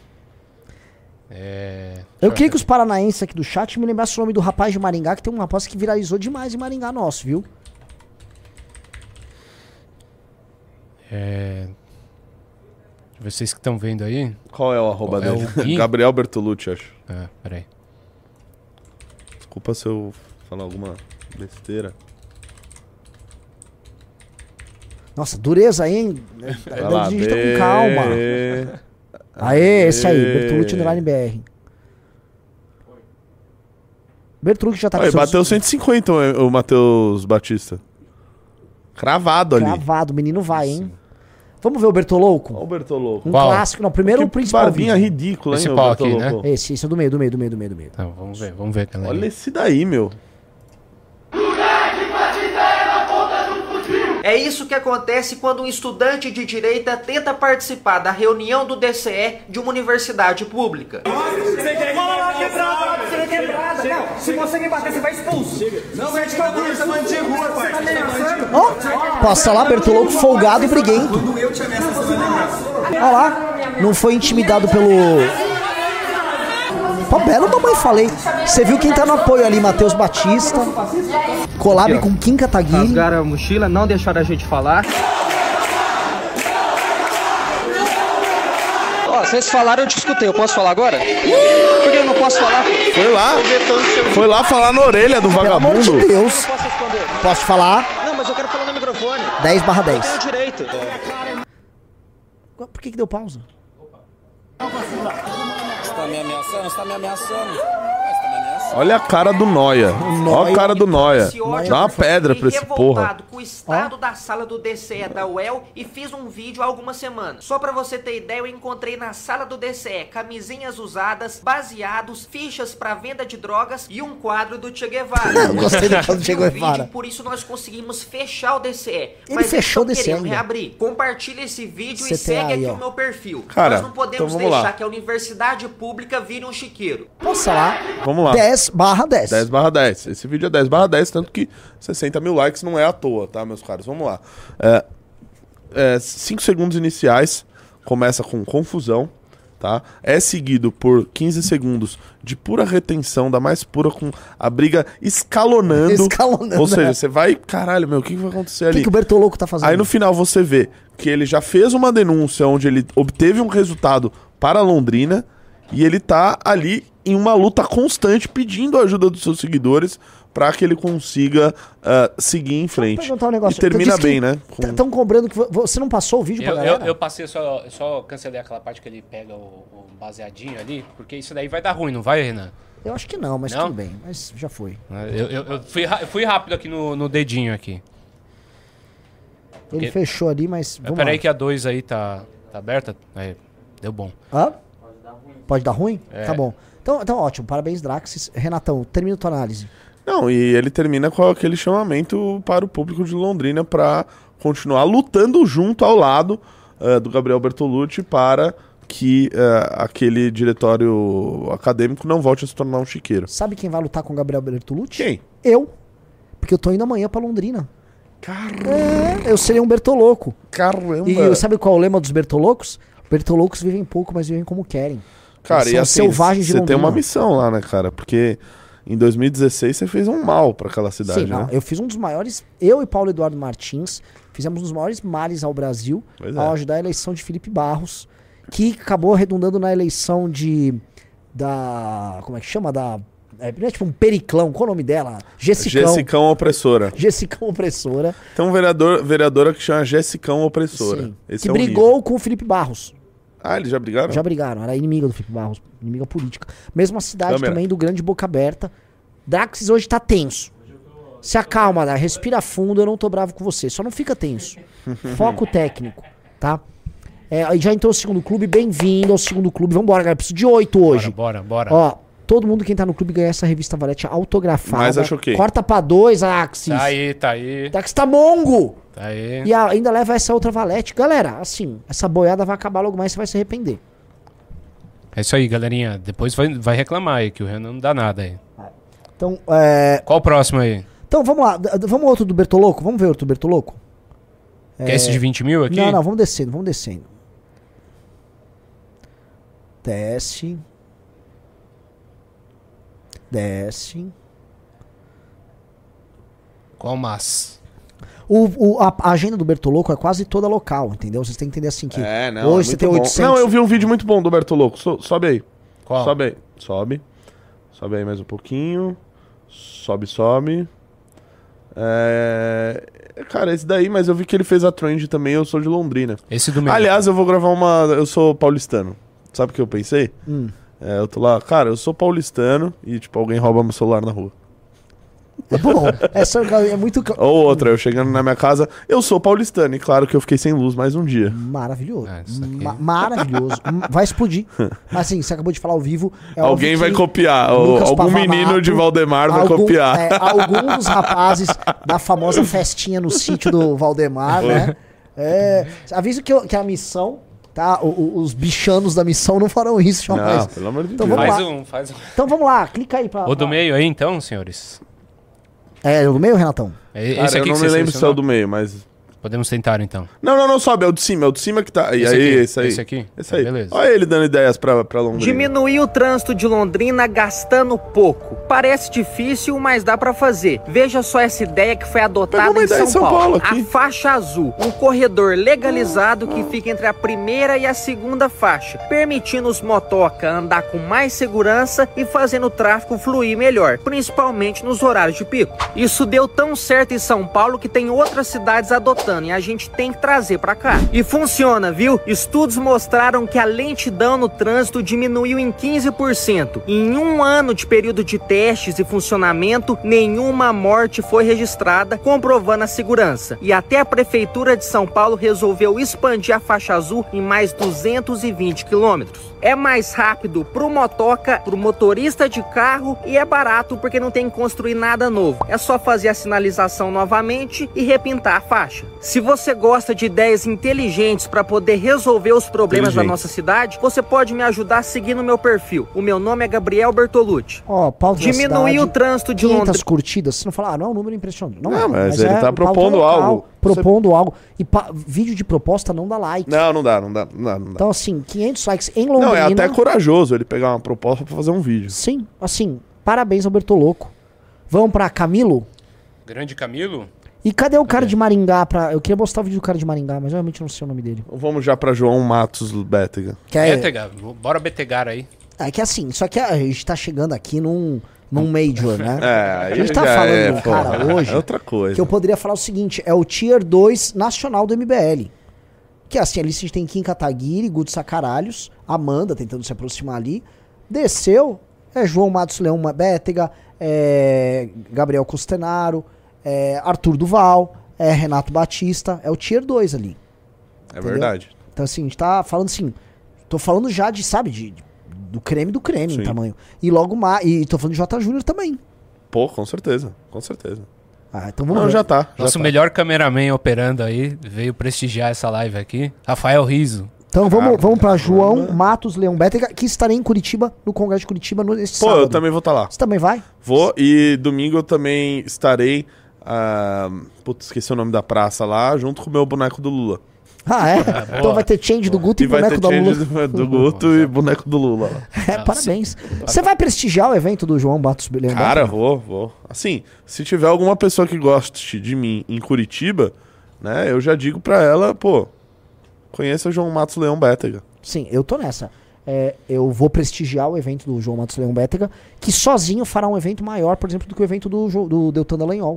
Eu queria que os paranaenses aqui do chat me lembrassem o nome do rapaz de Maringá, que tem um rapaz que viralizou demais em Maringá nosso, viu? Vocês que estão vendo aí? Qual é o arroba dele? O Gabriel Bertolucci, acho. Peraí. Desculpa se eu falar alguma besteira. Nossa, dureza aí, hein? Digita com calma. Aê, esse aí, Bertolucci Underline BR. Bertolucci já tá com bateu 150 o Matheus Batista. Cravado ali. Cravado, o menino vai, hein? Vamos ver o Bertoloco? Olha o Bertoloco. Um clássico, não. Primeiro o principal. Barbinha ridícula, esse hein, pau aqui, né? Esse é do meio. Então, vamos ver, galera. Olha esse daí, meu. Moleque, Batista é na ponta do fuzil. É isso que acontece quando um estudante de direita tenta participar da reunião do DCE de uma universidade pública. Se você me bater, você vai expulso. Não vai te bater, você vai de rua, pai. Você tá ameaçando? Ó, passa lá, Bertolocco folgado e briguento. Quando eu te ameaço, você vai ameaçar. Olha lá, não foi intimidado pelo... Pô, belo mamãe falei. Você viu quem tá no apoio ali, Matheus Batista. Collab com Kim Kataguiri. Rasgaram a mochila, não deixaram a gente falar. Ó, vocês falaram, eu te escutei. Eu posso falar agora? Por que eu não posso falar? Foi lá falar na orelha do vagabundo. Pelo amor de Deus. Posso te falar? Não, mas eu quero falar no microfone. 10/10. Eu tenho direito. Por que deu pausa? Você tá me ameaçando? Você tá me ameaçando? Olha a cara do Noia. Olha a cara do Noia. Dá uma pedra pra esse porra. Com o estado da sala do DCE da UEL e fiz um vídeo há algumas semanas. Só pra você ter ideia, eu encontrei na sala do DCE camisinhas usadas, baseados, fichas pra venda de drogas e um quadro do Che Guevara. Eu gostei do quadro do Che Guevara. Por isso nós conseguimos fechar o DCE. Ele fechou o DCE ainda. Reabrir. Compartilha esse vídeo CTA e segue aí, aqui ó. o meu perfil. Cara, nós não podemos então vamos deixar lá. que a universidade pública vire um chiqueiro. Passa lá. Vamos lá. 10/10. 10/10. Esse vídeo é 10/10, tanto que 60 mil likes não é à toa, tá, meus caros? Vamos lá. 5 segundos iniciais, começa com confusão, tá? É seguido por 15 segundos de pura retenção, da mais pura, com a briga escalonando. Ou seja, você vai, caralho, meu, o que vai acontecer ali? O que o Bertolocco tá fazendo? Aí no final você vê que ele já fez uma denúncia onde ele obteve um resultado para Londrina e ele tá ali em uma luta constante pedindo a ajuda dos seus seguidores para que ele consiga seguir em frente. Perguntar um negócio. E termina bem, né? Estão cobrando que você não passou o vídeo pra galera? Eu passei, só cancelei aquela parte que ele pega o baseadinho ali, porque isso daí vai dar ruim, não vai, Renan? Eu acho que não, mas Não? tudo bem. Mas já foi. Eu fui rápido aqui no dedinho aqui. Ele fechou ali, mas vamos Peraí lá. que a 2 aí tá aberta. Aí, deu bom. Hã? Pode dar ruim? É. Tá bom. Então ótimo. Parabéns, Draxis. Renatão, termina a tua análise. Não, e ele termina com aquele chamamento para o público de Londrina para continuar lutando junto ao lado do Gabriel Bertolucci para que aquele diretório acadêmico não volte a se tornar um chiqueiro. Sabe quem vai lutar com o Gabriel Bertolucci? Quem? Eu. Porque eu tô indo amanhã pra Londrina. Caramba! Eu serei um Bertolocco. Caramba! E sabe qual é o lema dos Bertoloccos? Bertoloccos vivem pouco, mas vivem como querem. Cara, Eles e são assim, selvagens de você tem Londrina. uma missão lá, né, cara? Porque em 2016 você fez um mal pra aquela cidade, Sim, né? não, eu fiz um dos maiores, eu e Paulo Eduardo Martins, fizemos um dos maiores males ao Brasil Pois ao é. ajudar a eleição de Felipe Barros, que acabou redundando na eleição como é que chama? Não é tipo um Periclão, qual o nome dela? Jessicão Opressora. Jessicão Opressora. Tem um vereadora que chama Jessicão Opressora. Sim, Esse que é o brigou nível. com o Felipe Barros. Ah, eles já brigaram? Já brigaram, era inimiga do Felipe Barros, inimiga política. Mesma cidade Câmera. também do Grande Boca Aberta. Draxis hoje tá tenso. Se acalma, né? Respira fundo, eu não tô bravo com você. Só não fica tenso. Foco técnico, tá? Já entrou o segundo clube, bem-vindo ao segundo clube. Vambora, galera, preciso de 8 hoje. Bora. Ó, todo mundo quem tá no clube ganha essa revista Valete autografada. Mas acho ok. Corta pra 2, Draxis. Tá aí. Draxis tá mongo! Tá aí. E ainda leva essa outra Valete. Galera, assim, essa boiada vai acabar logo mais, você vai se arrepender. É isso aí, galerinha. Depois vai reclamar aí, que o Renan não dá nada aí. Então, Qual o próximo aí? Então, vamos lá. Vamos outro do Bertolocco? Vamos ver outro do Bertolocco? Quer esse de 20 mil aqui? Não, vamos descendo. Desce. Qual mas? A agenda do Bertolocco é quase toda local, entendeu? Vocês têm que entender assim que hoje você tem bom. 800... Não, eu vi um vídeo muito bom do Bertolocco. Sobe aí. Qual? Sobe aí. Sobe aí mais um pouquinho. Sobe. Cara, esse daí, mas eu vi que ele fez a trend também, eu sou de Londrina. Esse do meio. Aliás, eu vou gravar eu sou paulistano. Sabe o que eu pensei? Eu tô lá, cara, eu sou paulistano e, tipo, alguém rouba meu celular na rua. É bom. É muito... Ou outra, eu chegando na minha casa, eu sou paulistano, e claro que eu fiquei sem luz mais um dia. Maravilhoso. Maravilhoso. Vai explodir. Mas assim, você acabou de falar ao vivo. Alguém vai copiar. Algum menino de Valdemar vai copiar. Algum dos rapazes da famosa festinha no sítio do Valdemar, né? Aviso que a missão... Tá? Os bichanos da missão não farão isso, jamais. Não, pelo amor de então, Deus. Faz um. Então vamos lá, clica aí pra... O do meio aí então, senhores? É, o do meio, Renatão? Esse aqui eu não me lembro se é o do meio, mas... Podemos tentar então. Não, sobe, é o de cima que tá. E aí, esse aí. Esse aqui? Esse aí. Beleza. Olha ele dando ideias pra Londrina. Diminuir o trânsito de Londrina gastando pouco. Parece difícil, mas dá pra fazer. Veja só essa ideia que foi adotada em São Paulo. A faixa azul. Um corredor legalizado que fica entre a primeira e a segunda faixa, permitindo os motoca andar com mais segurança e fazendo o tráfego fluir melhor, principalmente nos horários de pico. Isso deu tão certo em São Paulo que tem outras cidades adotando. E a gente tem que trazer pra cá. E funciona, viu? Estudos mostraram que a lentidão no trânsito diminuiu em 15%. Em um ano de período de testes e funcionamento, nenhuma morte foi registrada, comprovando a segurança. E até a Prefeitura de São Paulo resolveu expandir a faixa azul em mais 220 quilômetros. É mais rápido pro motoca, pro motorista de carro e é barato porque não tem que construir nada novo. É só fazer a sinalização novamente e repintar a faixa. Se você gosta de ideias inteligentes para poder resolver os problemas da nossa cidade, você pode me ajudar seguindo o meu perfil. O meu nome é Gabriel Bertolucci. Diminuir o trânsito de Londrina. 500 curtidas, você não fala, não é um número impressionante. Não, mas ele tá propondo algo. Propondo algo. E vídeo de proposta não dá like. Não dá. Então assim, 500 likes em Londrina. Não, é até corajoso ele pegar uma proposta pra fazer um vídeo. Sim, assim, parabéns ao Bertoloco. Vamos pra Camilo? Grande Camilo? E cadê o cara de Maringá? Eu queria mostrar o vídeo do cara de Maringá, mas eu realmente não sei o nome dele. Vamos já pra João Matos Bétega. Bétega, bora betegar aí. É que assim, só que a gente tá chegando aqui num Major, né? A gente tá falando de um cara hoje é outra coisa. Que eu poderia falar o seguinte, é o Tier 2 nacional do MBL. Que assim, ali a gente tem Kim Kataguiri, Guto Sacaralhos, Amanda tentando se aproximar ali. Desceu, é João Matos Leão Bétega, Gabriel Costenaro, Arthur Duval, Renato Batista, é o Tier 2 ali. É verdade. Então assim, a gente tá falando assim, tô falando já de, sabe, do creme em tamanho. E logo mais, e tô falando de J. Júnior também. Pô, com certeza. Então vamos ver. Já tá. Nosso melhor cameraman operando aí, veio prestigiar essa live aqui, Rafael Riso. Então vamos pra João Matos Leão Bétega, que estarei em Curitiba, no Congresso de Curitiba, neste sábado. Eu também vou estar lá. Você também vai? Vou, e domingo eu também estarei, esqueci o nome da praça lá, junto com o meu boneco do Lula. Então vai ter change do Guto e boneco do Lula. Do Guto e boneco do Lula. Parabéns. Você vai prestigiar o evento do João Matos Leão Bétega? Cara, vou. Assim, se tiver alguma pessoa que goste de mim em Curitiba, né, eu já digo pra ela, conheça o João Matos Leão Bétega. Sim, eu tô nessa. Eu vou prestigiar o evento do João Matos Leão Bétega, que sozinho fará um evento maior, por exemplo, do que o evento do Deltan Dallagnol.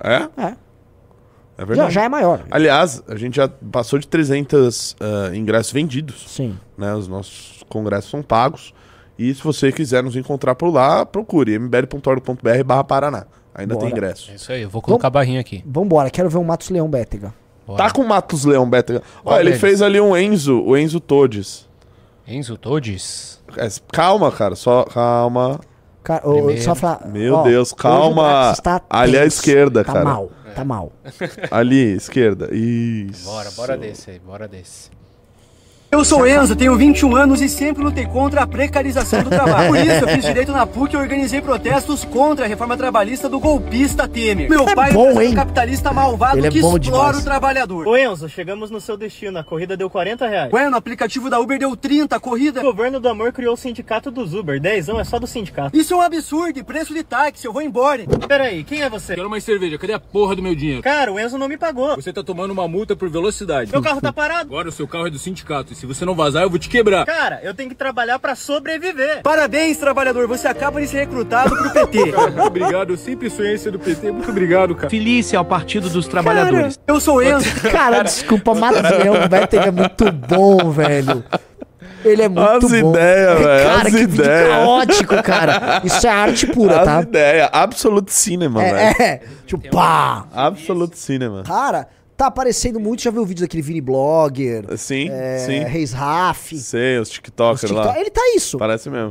É verdade. Já é maior. Aliás, a gente já passou de 300 ingressos vendidos. Sim. Né, os nossos congressos são pagos. E se você quiser nos encontrar por lá, procure mbl.org.br/Paraná. Ainda tem ingresso. É isso aí, eu vou colocar a barrinha aqui. Vambora, quero ver o Matos Leão Bétega. Bora. Tá com o Matos Leão Bétega. Olha, ele fez ali o Enzo Todes. Enzo Todes? Calma, cara, calma. Cara, só falar, meu Dedeus, calma. Ali à esquerda, cara. Tá mal. Ali, esquerda. Isso. Bora desse. Eu sou Enzo, tenho 21 anos e sempre lutei contra a precarização do trabalho. Por isso eu fiz direito na PUC e organizei protestos contra a reforma trabalhista do golpista Temer. Meu pai é um capitalista malvado que explora o trabalhador. Ô Enzo, chegamos no seu destino, a corrida deu R$40. Ué, no aplicativo da Uber deu 30 a corrida. O governo do amor criou o sindicato dos Uber, 10 é só do sindicato. Isso é um absurdo, preço de táxi, eu vou embora. Peraí, quem é você? Quero mais cerveja, cadê a porra do meu dinheiro? Cara, o Enzo não me pagou. Você tá tomando uma multa por velocidade. Meu carro tá parado. Agora o seu carro é do sindicato. Se você não vazar, eu vou te quebrar. Cara, eu tenho que trabalhar pra sobreviver. Parabéns, trabalhador. Você acaba de ser recrutado pro PT. Cara, muito obrigado. Eu sempre sonhei ser do PT. Muito obrigado, cara. Felícia ao Partido dos Trabalhadores. Eu sou Enzo. Cara, desculpa, Matos Leão Bétega é muito bom, velho. Ele é muito as bom. Ideias, velho. Cara, que vídeo caótico, cara. Isso é arte pura, tá? As ideias. Absolute Cinema, velho. Tipo, pá. Absolute Cinema. Cara, tá aparecendo muito. Já viu o vídeo daquele Vini Blogger? Sim, sim. Reis Raf. Sei, os TikTokers lá. Ele tá isso. Parece mesmo.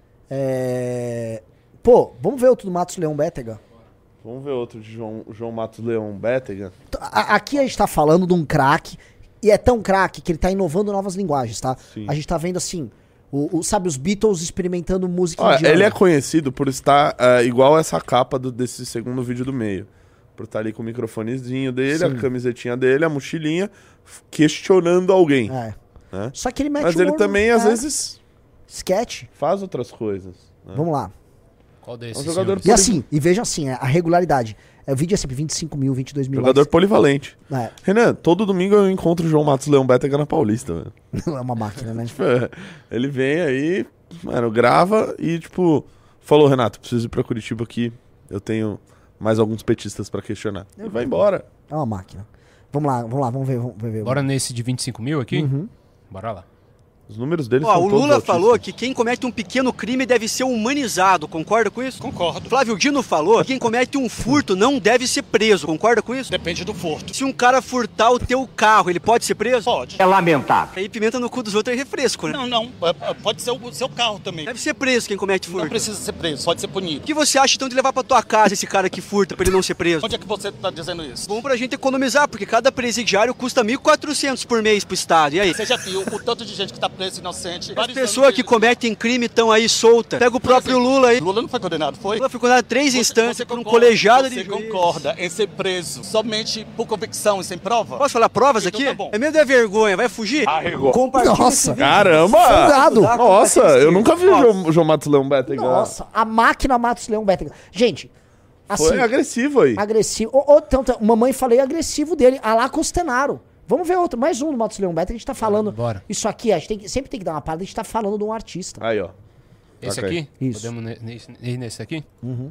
Pô, vamos ver outro do Matos Leão Bétega? Vamos ver outro de João Matos Leão Bétega. Aqui a gente tá falando de um craque, e é tão craque que ele tá inovando novas linguagens, tá? Sim. A gente tá vendo assim, sabe, os Beatles experimentando música Olha, indiana. ele é conhecido por estar igual essa capa desse segundo vídeo do meio. Por estar ali com o microfonezinho dele, Sim. a camisetinha dele, a mochilinha, questionando alguém. É. Né? Só que ele mete Mas ele humor também, às vezes, sketch. faz outras coisas. Né? Vamos lá. Qual desses? É um jogador E assim, e veja assim, a regularidade. O vídeo é sempre 25 mil, 22 mil Jogador likes. polivalente. É. Renan, todo domingo eu encontro o João Matos Leão Bétega na Paulista, velho. É uma máquina, né? Ele vem aí, mano, grava e, tipo, falou, Renato, preciso ir pra Curitiba aqui, eu tenho mais alguns petistas pra questionar. E vai embora. É uma máquina. Vamos lá, vamos ver. Bora nesse de 25 mil aqui? Uhum. Bora lá. Os números dele Ó, são o todos Lula altíssimos. falou que quem comete um pequeno crime deve ser humanizado, concorda com isso? Concordo. Flávio Dino falou que quem comete um furto não deve ser preso, concorda com isso? Depende do furto. Se um cara furtar o teu carro, ele pode ser preso? Pode. É lamentável. Aí pimenta no cu dos outros é refresco, né? Não. Pode ser o seu carro também. Deve ser preso quem comete furto. Não precisa ser preso, pode ser punido. O que você acha então de levar pra tua casa esse cara que furta pra ele não ser preso? Onde é que você tá dizendo isso? Bom pra gente economizar, porque cada presidiário custa 1.400 por mês pro Estado. E aí? Você já viu o tanto de gente que tá preso inocente? As pessoas que cometem crime estão aí soltas. Pega o próprio Lula aí. Lula não foi condenado, foi? Lula foi condenado 3 instâncias por um concorda- colegiado de Você juízes. concorda em ser preso somente por convicção e sem prova? Posso falar provas Então aqui? tá bom. É medo é vergonha, vai fugir? Nossa, esse vídeo. Caramba! Folgado. Nossa, eu nunca vi o João Matos Leão Bétega. Nossa, a máquina Matos Leão Bétega. Gente, assim... Foi agressivo aí. Agressivo. Tanto, mamãe falei agressivo dele, a lá Costenaro. Vamos ver outro, mais um do Matos Leão Bétega. A gente tá falando... Bora. Isso aqui, a gente sempre tem que dar uma parada, a gente tá falando de um artista. Aí, ó. Esse Ok. aqui? Isso. Podemos ir nesse aqui?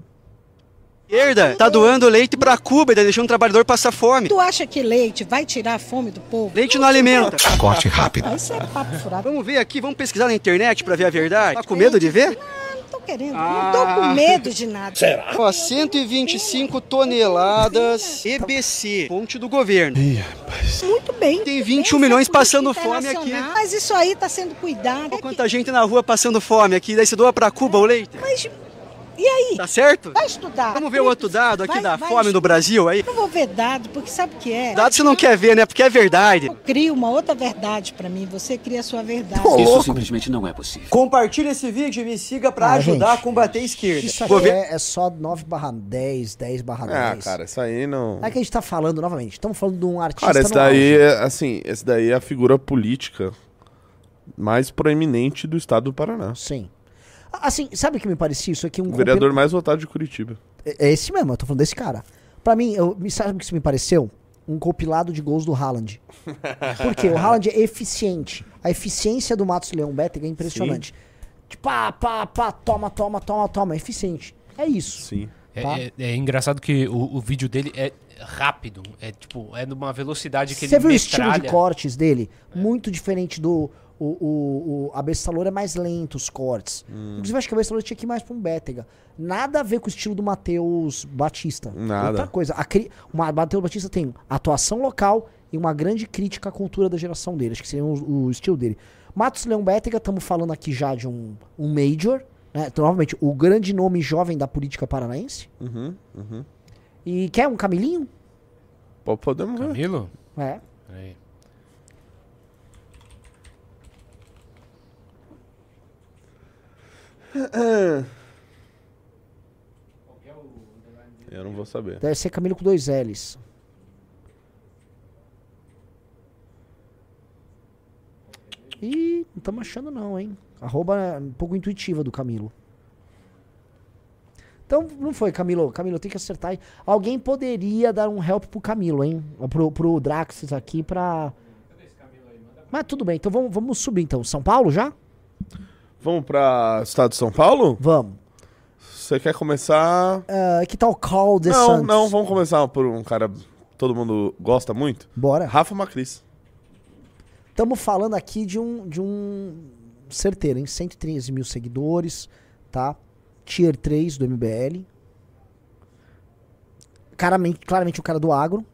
Esquerda tá doando leite pra Cuba e tá deixando o trabalhador passar fome. Tu acha que leite vai tirar a fome do povo? Leite não alimenta. Corte rápido. Isso é papo furado. Vamos ver aqui, vamos pesquisar na internet pra ver a verdade. Tá com medo de ver? Não tô querendo, não tô com medo de nada. Será? Ó, 125 toneladas EBC, fonte do governo. Muito bem. Tem 21 milhões passando fome aqui. Mas isso aí tá sendo cuidado. Olha quanta gente na rua passando fome aqui, daí se doa pra Cuba o leite. Mas e aí? Tá certo? Vai estudar. Vamos ver o outro dado aqui da vai fome no estudar. Brasil aí. Não vou ver dado, porque sabe o que é? Dado você não quer ver, né? Porque é verdade. Eu crio uma outra verdade pra mim, você cria a sua verdade. Isso simplesmente não é possível. Compartilhe esse vídeo e me siga pra ajudar gente, a combater a esquerda. Isso aqui é só 9/10, 10/10. Ah, cara, isso aí não... É que a gente tá falando, novamente, estamos falando de um artista Cara, esse no daí, auge. esse daí é a figura política mais proeminente do estado do Paraná. Sim. Assim, sabe o que me parecia? Isso aqui é um O vereador mais votado de Curitiba. É esse mesmo, eu tô falando desse cara. Pra mim, sabe o que isso me pareceu? Um compilado de gols do Haaland. Por quê? O Haaland é eficiente. A eficiência do Matos Leão Bétega é impressionante. Tipo, toma. É eficiente. É isso. Sim. Tá? É engraçado que o vídeo dele é rápido. É tipo, é numa velocidade que Você ele viu o estilo de metralha. cortes dele? Muito diferente do... a Besta Loura é mais lento, os cortes. Inclusive, acho que a Besta Loura tinha que ir mais pra um Bétega. Nada a ver com o estilo do Matheus Batista. Nada. Outra coisa. O Matheus Batista tem atuação local e uma grande crítica à cultura da geração dele. Acho que seria o estilo dele. Matos Leão Bétega, estamos falando aqui já de um Major. Né? Então, novamente, o grande nome jovem da política paranaense. E quer um Camilinho? Podemos ver. Camilo? É. Aí. Eu não vou saber. Deve ser Camilo com 2 L's. Ih, não estamos achando não, hein? Arroba é um pouco intuitiva do Camilo. Então, não foi, Camilo. Camilo, tem que acertar aí. Alguém poderia dar um help pro Camilo, hein? Pro Draxis aqui pra... Mas tudo bem, então vamos subir então. São Paulo já? Vamos pra estado de São Paulo? Vamos. Você quer começar... Que tal Call de Não, Santos? não, vamos começar por um cara que todo mundo gosta muito. Bora. Rafa Macris. Estamos falando aqui de um certeiro, hein? 113 mil seguidores, tá? Tier 3 do MBL. Claramente o cara do agro.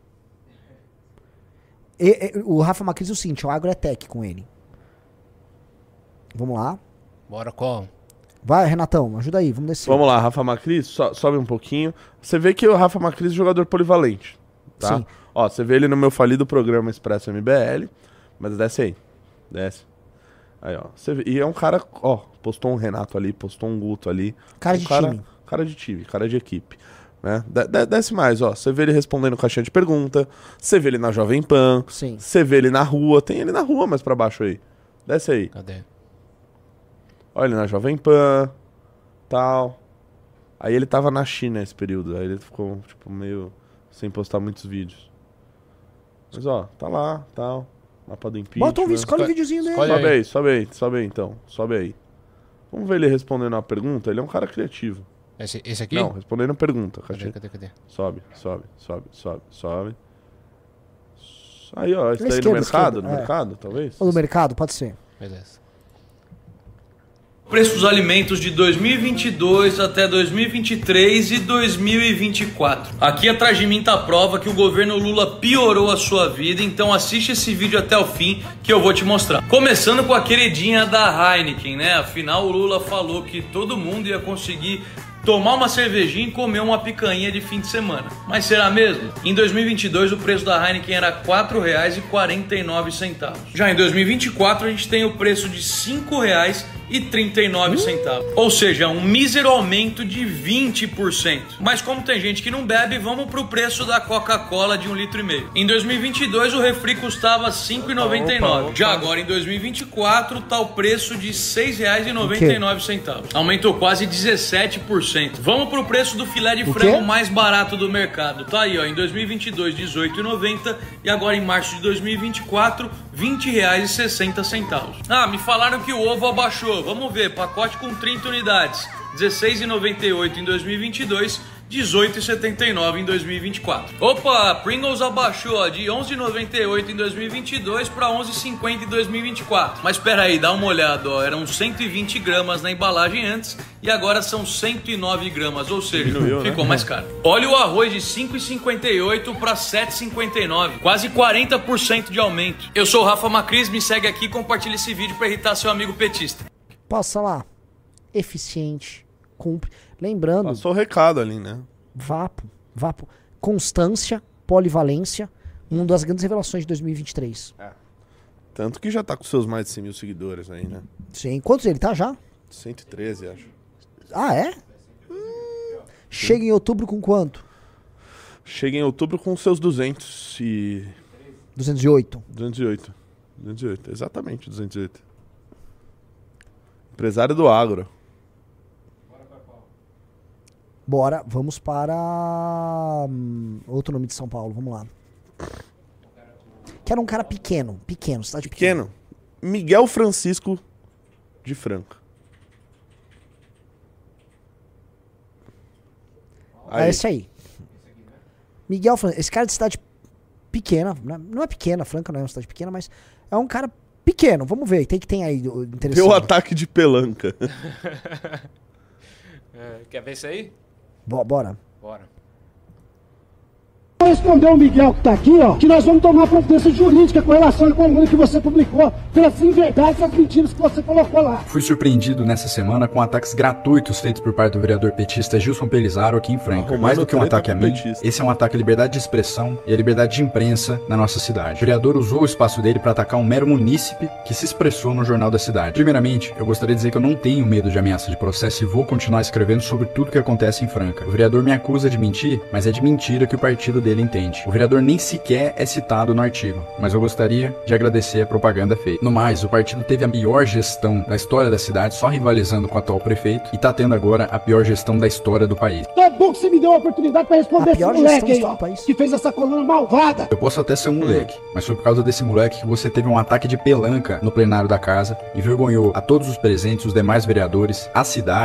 O Rafa Macris é o seguinte, o agro é tech com ele. Vamos lá. Bora, qual? Vai, Renatão, ajuda aí, vamos descer. Vamos lá, Rafa Macris, sobe um pouquinho. Você vê que o Rafa Macris é um jogador polivalente, tá? Sim. Ó, você vê ele no meu falido programa Expresso MBL, mas desce aí, desce. Aí, ó, você vê, e é um cara, ó, postou um Renato ali, postou um Guto ali. Cara de time. Cara de time, cara de equipe. Né? Desce mais, ó. Você vê ele respondendo caixinha de pergunta. Você vê ele na Jovem Pan. Sim. Você vê ele na rua. Tem ele na rua mais pra baixo aí. Desce aí. Cadê? Olha ele na Jovem Pan. Tal. Aí ele tava na China esse período. Aí ele ficou, tipo, meio sem postar muitos vídeos. Mas, ó, tá lá, tal. Mapa do impeachment. Bota um vídeo, escolhe o videozinho dele. Sobe aí então. Sobe aí. Vamos ver ele respondendo uma pergunta. Ele é um cara criativo. Esse aqui? Não, respondendo a pergunta. Cadê? Sobe. Aí, ó, esse daí no mercado, mercado, talvez? Ou no mercado, pode ser. Beleza. Preço dos alimentos de 2022 até 2023 e 2024. Aqui atrás de mim tá a prova que o governo Lula piorou a sua vida, então assiste esse vídeo até o fim que eu vou te mostrar. Começando com a queridinha da Heineken, né? Afinal o Lula falou que todo mundo ia conseguir tomar uma cervejinha e comer uma picanha de fim de semana. Mas será mesmo? Em 2022 o preço da Heineken era R$ 4,49. Já em 2024 a gente tem o preço de R$ 5,39. Ou seja, um mísero aumento de 20%. Mas como tem gente que não bebe, vamos pro preço da Coca-Cola de 1,5 litro. Em 2022 o refri custava R$ 5,99. Já agora em 2024 tá o preço de R$ 6,99. Aumentou quase 17%. Vamos pro preço do filé de frango mais barato do mercado. Tá aí, ó, em 2022 R$ 18,90 e agora em março de 2024 R$ 20,60. Ah, me falaram que o ovo abaixou. Vamos ver, pacote com 30 unidades, R$ 16,98 em 2022, R$ 18,79 em 2024. Opa, Pringles abaixou, ó, de R$ 11,98 em 2022 para R$ 11,50 em 2024. Mas espera aí, dá uma olhada, ó, eram 120 gramas na embalagem antes e agora são 109 gramas, ou seja, ficou mais caro. Olha o arroz de 5,58 para 7,59, quase 40% de aumento. Eu sou o Rafa Macris, me segue aqui e compartilha esse vídeo para irritar seu amigo petista. Passa lá. Eficiente. Cumpre. Lembrando. Passou o recado ali, né? Vapo. Constância, polivalência. Uma das grandes revelações de 2023. Tanto que já tá com seus mais de 100 mil seguidores aí, né? Sim. Quantos ele tá já? 113, acho. Ah, é? Chega em outubro com quanto? Chega em outubro com seus 208. 208, exatamente, 208. Empresário do agro. Bora, vamos para outro nome de São Paulo, vamos lá. Que era um cara pequeno, cidade pequena. Miguel Francisco de Franca. É esse aí. Miguel Francisco, esse cara de cidade pequena, não é pequena, Franca não é uma cidade pequena, mas é um cara pequeno, vamos ver, tem aí interessante. Deu ataque de pelanca. Quer ver isso aí? Bora. Vou responder o Miguel que tá aqui, ó, que nós vamos tomar providência jurídica com relação à coluna que você publicou, pelas inverdades e as mentiras que você colocou lá. Fui surpreendido nessa semana com ataques gratuitos feitos por parte do vereador petista Gilson Pelizaro aqui em Franca. Mais do que um ataque a mim, esse é um ataque à liberdade de expressão e à liberdade de imprensa na nossa cidade. O vereador usou o espaço dele para atacar um mero munícipe que se expressou no jornal da cidade. Primeiramente, eu gostaria de dizer que eu não tenho medo de ameaça de processo e vou continuar escrevendo sobre tudo que acontece em Franca. O vereador me acusa de mentir, mas é de mentira que o partido dele entende. O vereador nem sequer é citado no artigo, mas eu gostaria de agradecer a propaganda feita. No mais, o partido teve a pior gestão da história da cidade, só rivalizando com o atual prefeito, e tá tendo agora a pior gestão da história do país. É bom que você me deu a oportunidade para responder esse moleque aí, ó, que fez essa coluna malvada. Eu posso até ser um moleque, mas foi por causa desse moleque que você teve um ataque de pelanca no plenário da casa, envergonhou a todos os presentes, os demais vereadores, a cidade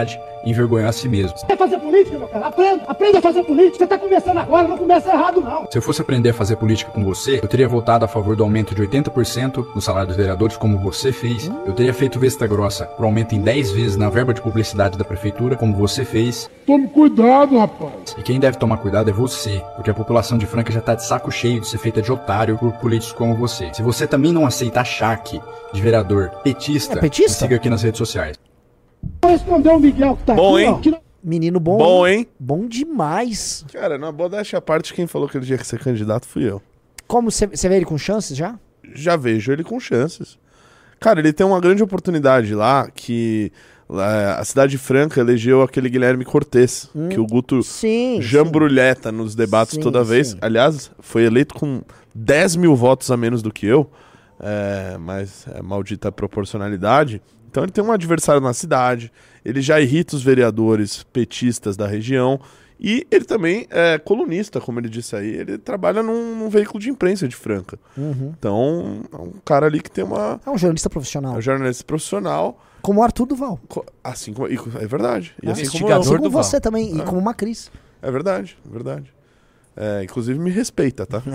e envergonhar a si mesmo. Quer fazer política, meu cara? Aprenda a fazer política. Você tá começando agora, não começa errado, não. Se eu fosse aprender a fazer política com você, eu teria votado a favor do aumento de 80% no salário dos vereadores, como você fez. Eu teria feito vista grossa pro aumento em 10 vezes na verba de publicidade da prefeitura, como você fez. Tome cuidado, rapaz. E quem deve tomar cuidado é você, porque a população de Franca já tá de saco cheio de ser feita de otário por políticos como você. Se você também não aceita a Chaque de vereador petista, me siga aqui nas redes sociais. Vou responder o Miguel que tá bom, aqui, hein? ó. Que... Menino bom. Bom, hein? Bom demais. Cara, na modéstia à parte, quem falou que ele tinha que ser candidato fui eu. Como você vê ele com chances já? Já vejo ele com chances. Cara, ele tem uma grande oportunidade lá, que a cidade de Franca elegeu aquele Guilherme Cortez, que o Guto jambrulheta nos debates toda vez. Aliás, foi eleito com 10 mil votos a menos do que eu, mas é maldita proporcionalidade. Então ele tem um adversário na cidade, ele já irrita os vereadores petistas da região, e ele também é colunista, como ele disse aí, ele trabalha num veículo de imprensa de Franca. Então, é um cara ali que tem uma... É um jornalista profissional. É um jornalista profissional. Como o Arthur Duval. Assim como... É verdade. E assim como você também, e como uma Cris. É verdade, é verdade. Inclusive me respeita, tá?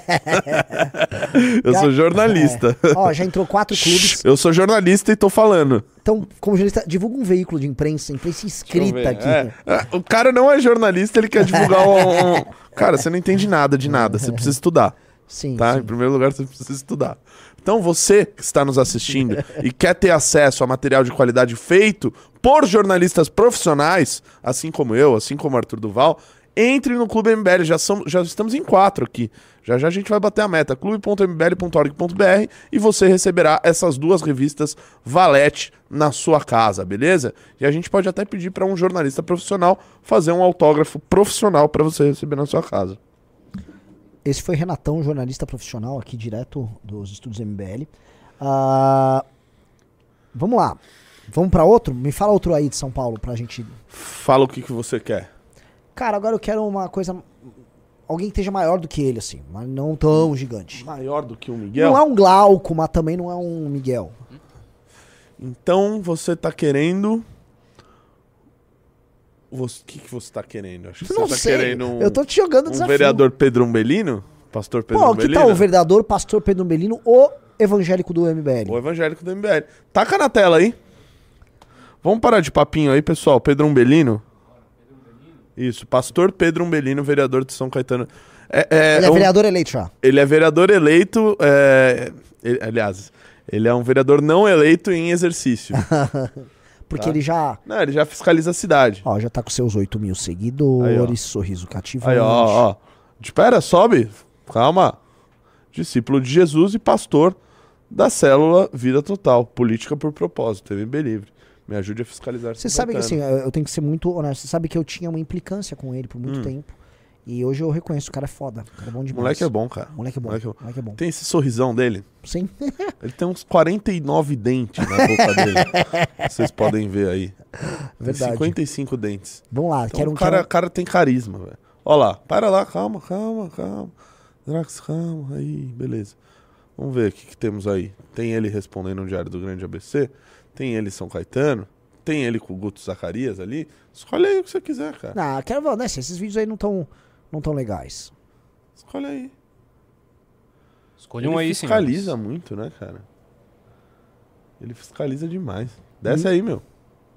Eu sou jornalista. Ó, já entrou 4 clubes. Eu sou jornalista e tô falando. Então, como jornalista, divulga um veículo de imprensa escrita aqui. O cara não é jornalista, ele quer divulgar Cara, você não entende nada de nada, você precisa estudar. Sim, tá? sim. Em primeiro lugar, você precisa estudar. Então, você que está nos assistindo e quer ter acesso a material de qualidade feito por jornalistas profissionais, assim como eu, assim como o Arthur Duval, entre no Clube MBL, já estamos em 4 aqui. Já a gente vai bater a meta, clube.mbl.org.br, e você receberá essas 2 revistas Valete na sua casa, beleza? E a gente pode até pedir para um jornalista profissional fazer um autógrafo profissional para você receber na sua casa. Esse foi Renatão, jornalista profissional aqui direto dos estúdios MBL. Vamos lá. Vamos para outro? Me fala outro aí de São Paulo pra gente... Fala o que você quer. Cara, agora eu quero uma coisa... Alguém que esteja maior do que ele, assim. Mas não tão gigante. Maior do que o Miguel? Não é um Glauco, mas também não é um Miguel. Então você tá querendo... O que você tá querendo? Acho que não você tá sei. querendo Eu tô te jogando o desafio. Vereador Pedro Umbelino? Pastor Pedro Umbelino? Que tal o vereador pastor Pedro Umbelino, o evangélico do MBL? O evangélico do MBL. Taca na tela aí. Vamos parar de papinho aí, pessoal. Pedro Umbelino. Isso, pastor Pedro Umbelino, vereador de São Caetano. Ele é vereador eleito já. Ele é vereador eleito, aliás, ele é um vereador não eleito em exercício. Porque ele já... Não, ele já fiscaliza a cidade. Ó, já tá com seus 8 mil seguidores, aí, sorriso cativante. Aí, ó. Espera, sobe. Calma. Discípulo de Jesus e pastor da célula Vida Total. Política por propósito, MB Livre. Me ajude a fiscalizar. Você sabe que assim, eu tenho que ser muito honesto. Você sabe que eu tinha uma implicância com ele por muito tempo. E hoje eu reconheço, o cara é foda. O cara é bom demais. Moleque é bom, cara. Moleque é bom. Tem esse sorrisão dele? Sim. Ele tem uns 49 dentes na boca dele. Vocês podem ver aí. Verdade. 55 dentes. Vamos lá. Então, o cara tem carisma, velho. Ó lá. Para lá. Calma. Drax, calma. Aí, beleza. Vamos ver o que temos aí. Tem ele respondendo no Diário do Grande ABC. Tem ele em São Caetano. Tem ele com o Guto Zacarias ali. Escolhe aí o que você quiser, cara. Não, quero ver, né? Esses vídeos aí não tão legais. Escolhe aí. Escolhe um aí, sim. Ele fiscaliza muito, né, cara? Ele fiscaliza demais. Desce aí, meu.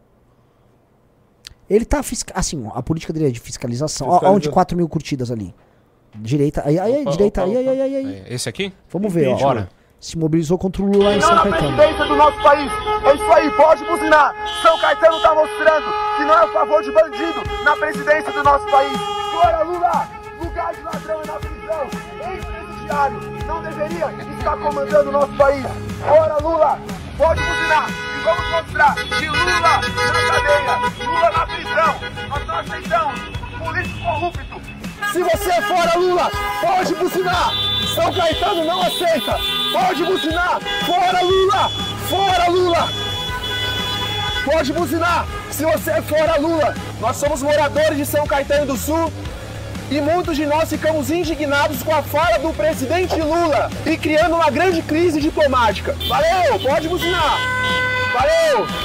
Ele tá... Assim, a política dele é de fiscalização. Ó, onde 4 mil curtidas ali. Direita. Aí, direita. Aí. Esse aqui? Vamos ver, ó. Bora. Se mobilizou contra o Lula em São Caetano. Presidência do nosso país. É isso aí, pode buzinar. São Caetano tá mostrando que não é a favor de bandido na presidência do nosso país. Fora Lula, lugar de ladrão é na prisão. Ex-presidiário não deveria estar comandando o nosso país. Fora Lula, pode buzinar. E vamos mostrar que Lula na cadeia, Lula na prisão. Nós não aceitamos político corrupto. Se você é fora Lula, pode buzinar. São Caetano não aceita. Pode buzinar. Fora Lula. Fora Lula. Pode buzinar. Se você é fora Lula. Nós somos moradores de São Caetano do Sul e muitos de nós ficamos indignados com a fala do presidente Lula e criando uma grande crise diplomática. Valeu, pode buzinar. Valeu.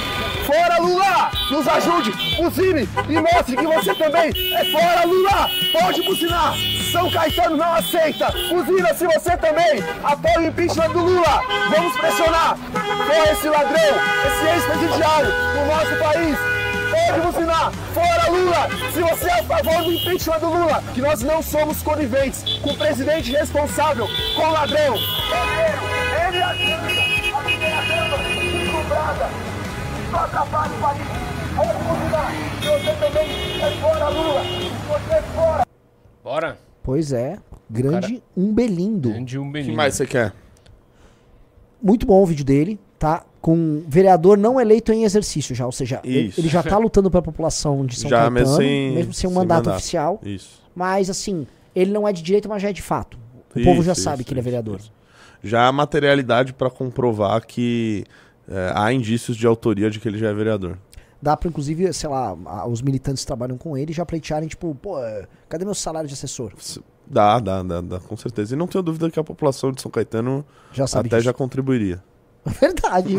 Fora Lula! Nos ajude, buzine e mostre que você também é fora Lula! Pode buzinar! São Caetano não aceita! Buzina se você também apoia o impeachment do Lula! Vamos pressionar! Fora esse ladrão, esse ex-presidiário do nosso país! Pode buzinar! Fora Lula! Se você é a favor do impeachment do Lula, que nós não somos coniventes com o presidente responsável, com o ladrão! Ele ajuda a mineração descobrada! Só atrapalha o país! Pode buzinar! Se você também é fora Lula! Se você é fora! Bora! Pois é, grande Umbelindo. Grande Umbelindo. O que mais você quer? Muito bom o vídeo dele, tá? Com vereador não eleito em exercício já, ou seja, ele já tá lutando pra população de São Caetano, mesmo sem um mandato oficial. Isso. Mas assim, ele não é de direita, mas já é de fato. O povo já sabe que ele é vereador. Já há materialidade pra comprovar que há indícios de autoria de que ele já é vereador. Dá pra, inclusive, sei lá, os militantes que trabalham com ele já pleitearem, tipo, pô, cadê meu salário de assessor? Dá, com certeza. E não tenho dúvida que a população de São Caetano já sabe até disso. Já contribuiria. Verdade.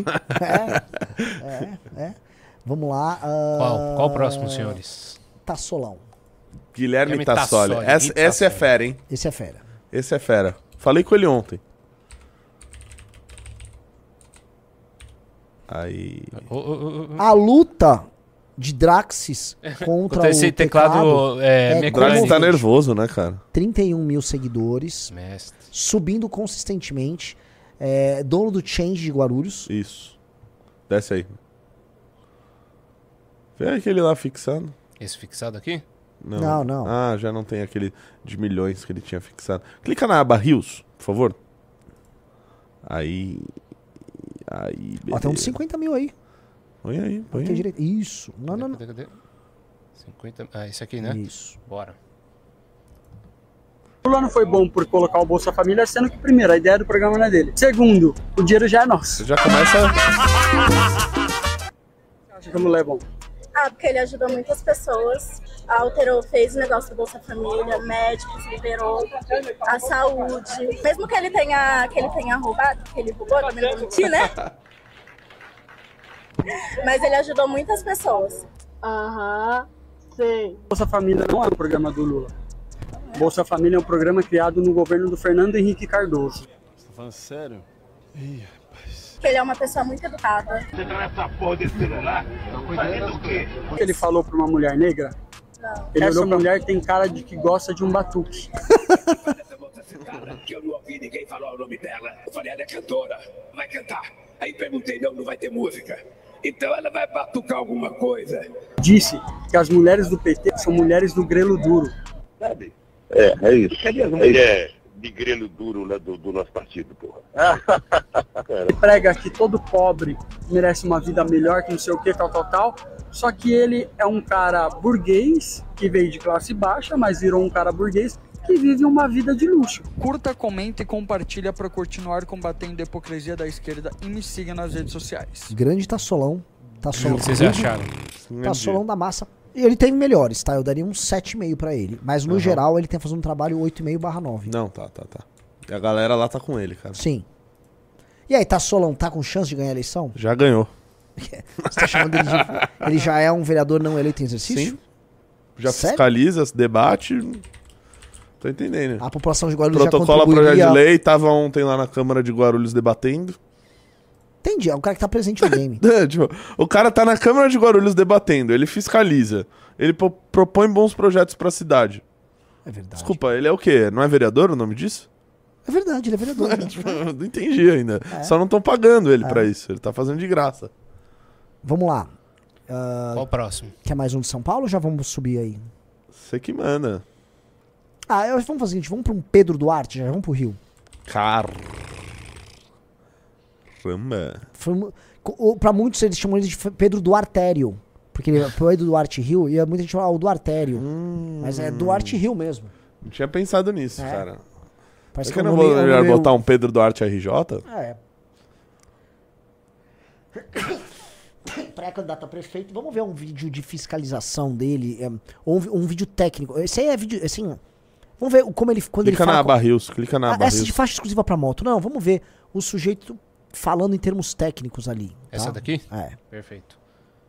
Vamos lá. Qual o próximo, senhores? Tassolão. Guilherme Tassoli. Esse é fera, hein? Esse é fera. Esse é fera. Falei com ele ontem. Aí. A luta de Draxis contra esse o teclado Draxis tá nervoso, né, cara? 31 mil seguidores. Mestre. Subindo consistentemente. Dono do Change de Guarulhos. Isso. Desce aí. Vê aquele lá fixado. Esse fixado aqui? Não. Ah, já não tem aquele de milhões que ele tinha fixado. Clica na aba Rios, por favor. Aí, ó, tem uns 50 mil aí. Põe aí. Direito. Isso. Não. Cadê? 50... Ah, esse aqui, né? Isso. Bora. O Lula não foi bom por colocar o Bolsa Família, sendo que, primeiro, a ideia do programa não é dele. Segundo, o dinheiro já é nosso. Você já começa... Você acha que o Lula é bom? Porque ele ajudou muitas pessoas, fez o negócio do Bolsa Família, médicos, liberou a saúde. Mesmo que ele tenha roubado, que ele roubou, também não vou mentir, né? Mas ele ajudou muitas pessoas. Sei. Bolsa Família não é um programa do Lula. Bolsa Família é um programa criado no governo do Fernando Henrique Cardoso. Você tá falando sério? Ih, rapaz. Ele é uma pessoa muito educada. Você tá nessa porra desse celular? Fazendo o quê? O que ele falou pra uma mulher negra? Não. Ele olhou pra mulher que tem cara de que gosta de um batuque. Que eu não ouvi ninguém falar o nome dela. Eu falei, ela é cantora, vai cantar. Aí perguntei, não vai ter música. Então ela vai batucar alguma coisa. Disse que as mulheres do PT são mulheres do grelo duro. Sabe? É isso. Cadê as mulheres de grelo duro lá do nosso partido, porra? Ele prega que todo pobre merece uma vida melhor, que não sei o que, tal. Só que ele é um cara burguês, que veio de classe baixa, mas virou um cara burguês que vive uma vida de luxo. Curta, comenta e compartilha para continuar combatendo a hipocrisia da esquerda e me siga nas redes sociais. Grande Tassolão. O que vocês acharam? Tassolão da massa. E ele teve melhores, tá? Eu daria um 7,5 pra ele. Mas no geral ele tem fazendo um trabalho 8,5/9. Não, tá. E a galera lá tá com ele, cara. Sim. E aí, Tassolão tá com chance de ganhar a eleição? Já ganhou. Você tá chamando ele de... Ele já é um vereador não eleito em exercício? Sim. Já fiscaliza, debate... Tô entendendo. A população de Guarulhos Protocola já contribuiria... projeto de lei, tava ontem lá na Câmara de Guarulhos debatendo. Entendi, é um cara que tá presente no game. Tipo, o cara tá na Câmara de Guarulhos debatendo, ele fiscaliza, ele propõe bons projetos pra cidade. É verdade. Desculpa, ele é o quê? Não é vereador o nome disso? É verdade, ele é vereador. Não entendi ainda. Só não estão pagando ele pra isso, ele tá fazendo de graça. Vamos lá. Qual o próximo? Quer mais um de São Paulo ou já vamos subir aí? Você que manda. Vamos fazer o seguinte, vamos pra um Pedro Duarte, já vamos pro Rio. Caramba. Pra muitos eles chamam ele de Pedro Duartério. Porque ele é Pedro Duarte Rio e muita gente fala o Duartério. Mas é Duarte Rio mesmo. Não tinha pensado nisso, cara. Parece que eu não vou botar um Pedro Duarte RJ? Pré-candidato a prefeito. Vamos ver um vídeo de fiscalização dele. Um vídeo técnico. Esse aí é vídeo, assim... Vamos ver como ele... Quando clica ele fala na aba Rios, clica na aba Rios. Essa de faixa exclusiva pra moto. Não, vamos ver o sujeito falando em termos técnicos ali. Tá? Essa daqui? É. Perfeito.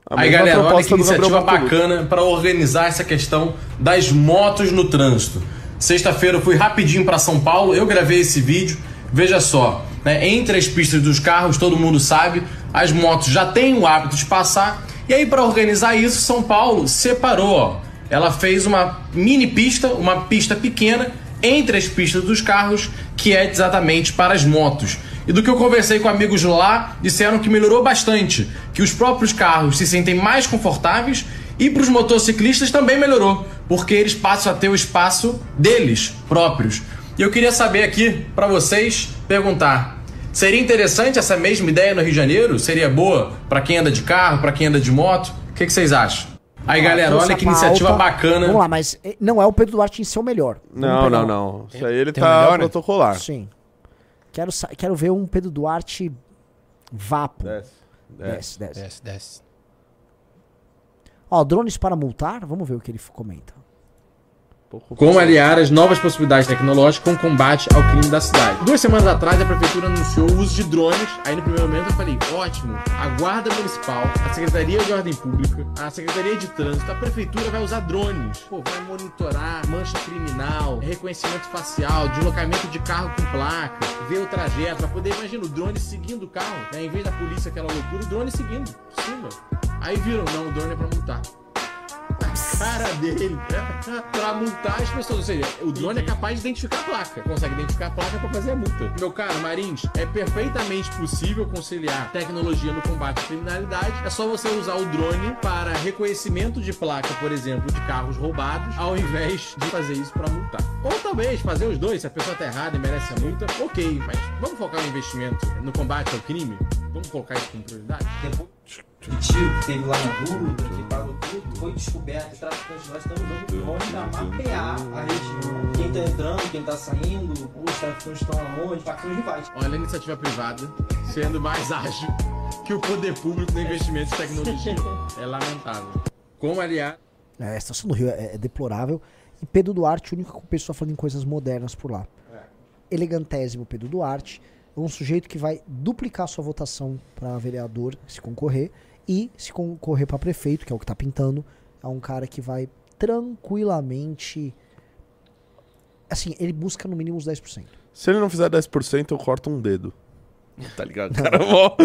Aí, galera, olha que iniciativa bacana para organizar essa questão das motos no trânsito. Sexta-feira eu fui rapidinho para São Paulo, eu gravei esse vídeo. Veja só, né, entre as pistas dos carros, todo mundo sabe, as motos já têm o hábito de passar. E aí, para organizar isso, São Paulo separou, ó. Ela fez uma mini pista, uma pista pequena, entre as pistas dos carros, que é exatamente para as motos. E do que eu conversei com amigos lá, disseram que melhorou bastante, que os próprios carros se sentem mais confortáveis e para os motociclistas também melhorou, porque eles passam a ter o espaço deles próprios. E eu queria saber aqui, para vocês, perguntar, seria interessante essa mesma ideia no Rio de Janeiro? Seria boa para quem anda de carro, para quem anda de moto? O que vocês acham? Aí, galera, olha que iniciativa bacana. Vamos lá, mas não é o Pedro Duarte em ser o melhor. Não. Isso aí ele tá protocolar. Sim. Quero ver um Pedro Duarte vapo. Desce. Ó, drones para multar? Vamos ver o que ele comenta. Como aliar as novas possibilidades tecnológicas com combate ao crime da cidade. 2 semanas atrás, a prefeitura anunciou o uso de drones. Aí, no primeiro momento, eu falei, ótimo, a Guarda Municipal, a Secretaria de Ordem Pública, a Secretaria de Trânsito, a prefeitura vai usar drones. Pô, vai monitorar mancha criminal, reconhecimento facial, deslocamento de carro com placa, ver o trajeto, pra poder, imagina, o drone seguindo o carro, né? Em vez da polícia, aquela loucura, o drone seguindo, por cima. Aí viram, não, o drone é pra multar. A cara dele pra multar as pessoas. Ou seja, o drone é capaz de identificar a placa. Consegue identificar a placa pra fazer a multa. Meu caro Marins, é perfeitamente possível conciliar tecnologia no combate à criminalidade. É só você usar o drone para reconhecimento de placa, por exemplo, de carros roubados, ao invés de fazer isso pra multar. Ou talvez fazer os dois, se a pessoa tá errada e merece a multa, ok. Mas vamos focar no investimento no combate ao crime? Vamos colocar isso como prioridade? O tiro que teve lá na Duda, que pagou tudo, foi descoberto. Os traficantes, nós estamos dando conta pra mapear a região. Quem tá entrando, quem tá saindo, os traficantes estão aonde, facções rivais. Olha a iniciativa privada sendo mais ágil que o poder público no investimento em tecnologia. É lamentável. Como aliar... A situação do Rio é deplorável. E Pedro Duarte, a única pessoa falando em coisas modernas por lá. Elegantésimo Pedro Duarte. É um sujeito que vai duplicar sua votação para vereador, se concorrer. E se concorrer para prefeito, que é o que tá pintando, é um cara que vai tranquilamente... Assim, ele busca no mínimo uns 10%. Se ele não fizer 10%, eu corto um dedo. Tá ligado? Cara,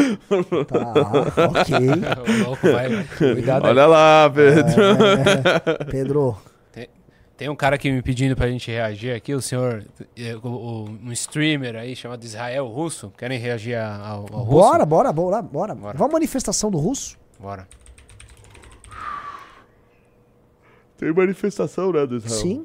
Tá, ok. O louco vai. Cuidado aí. Olha lá, Pedro. Pedro. Tem um cara aqui me pedindo pra gente reagir aqui, o senhor, um streamer aí chamado Israel Russo. Querem reagir ao Russo? Bora. Vamos à manifestação do Russo? Bora. Tem manifestação, né, do Israel? Sim.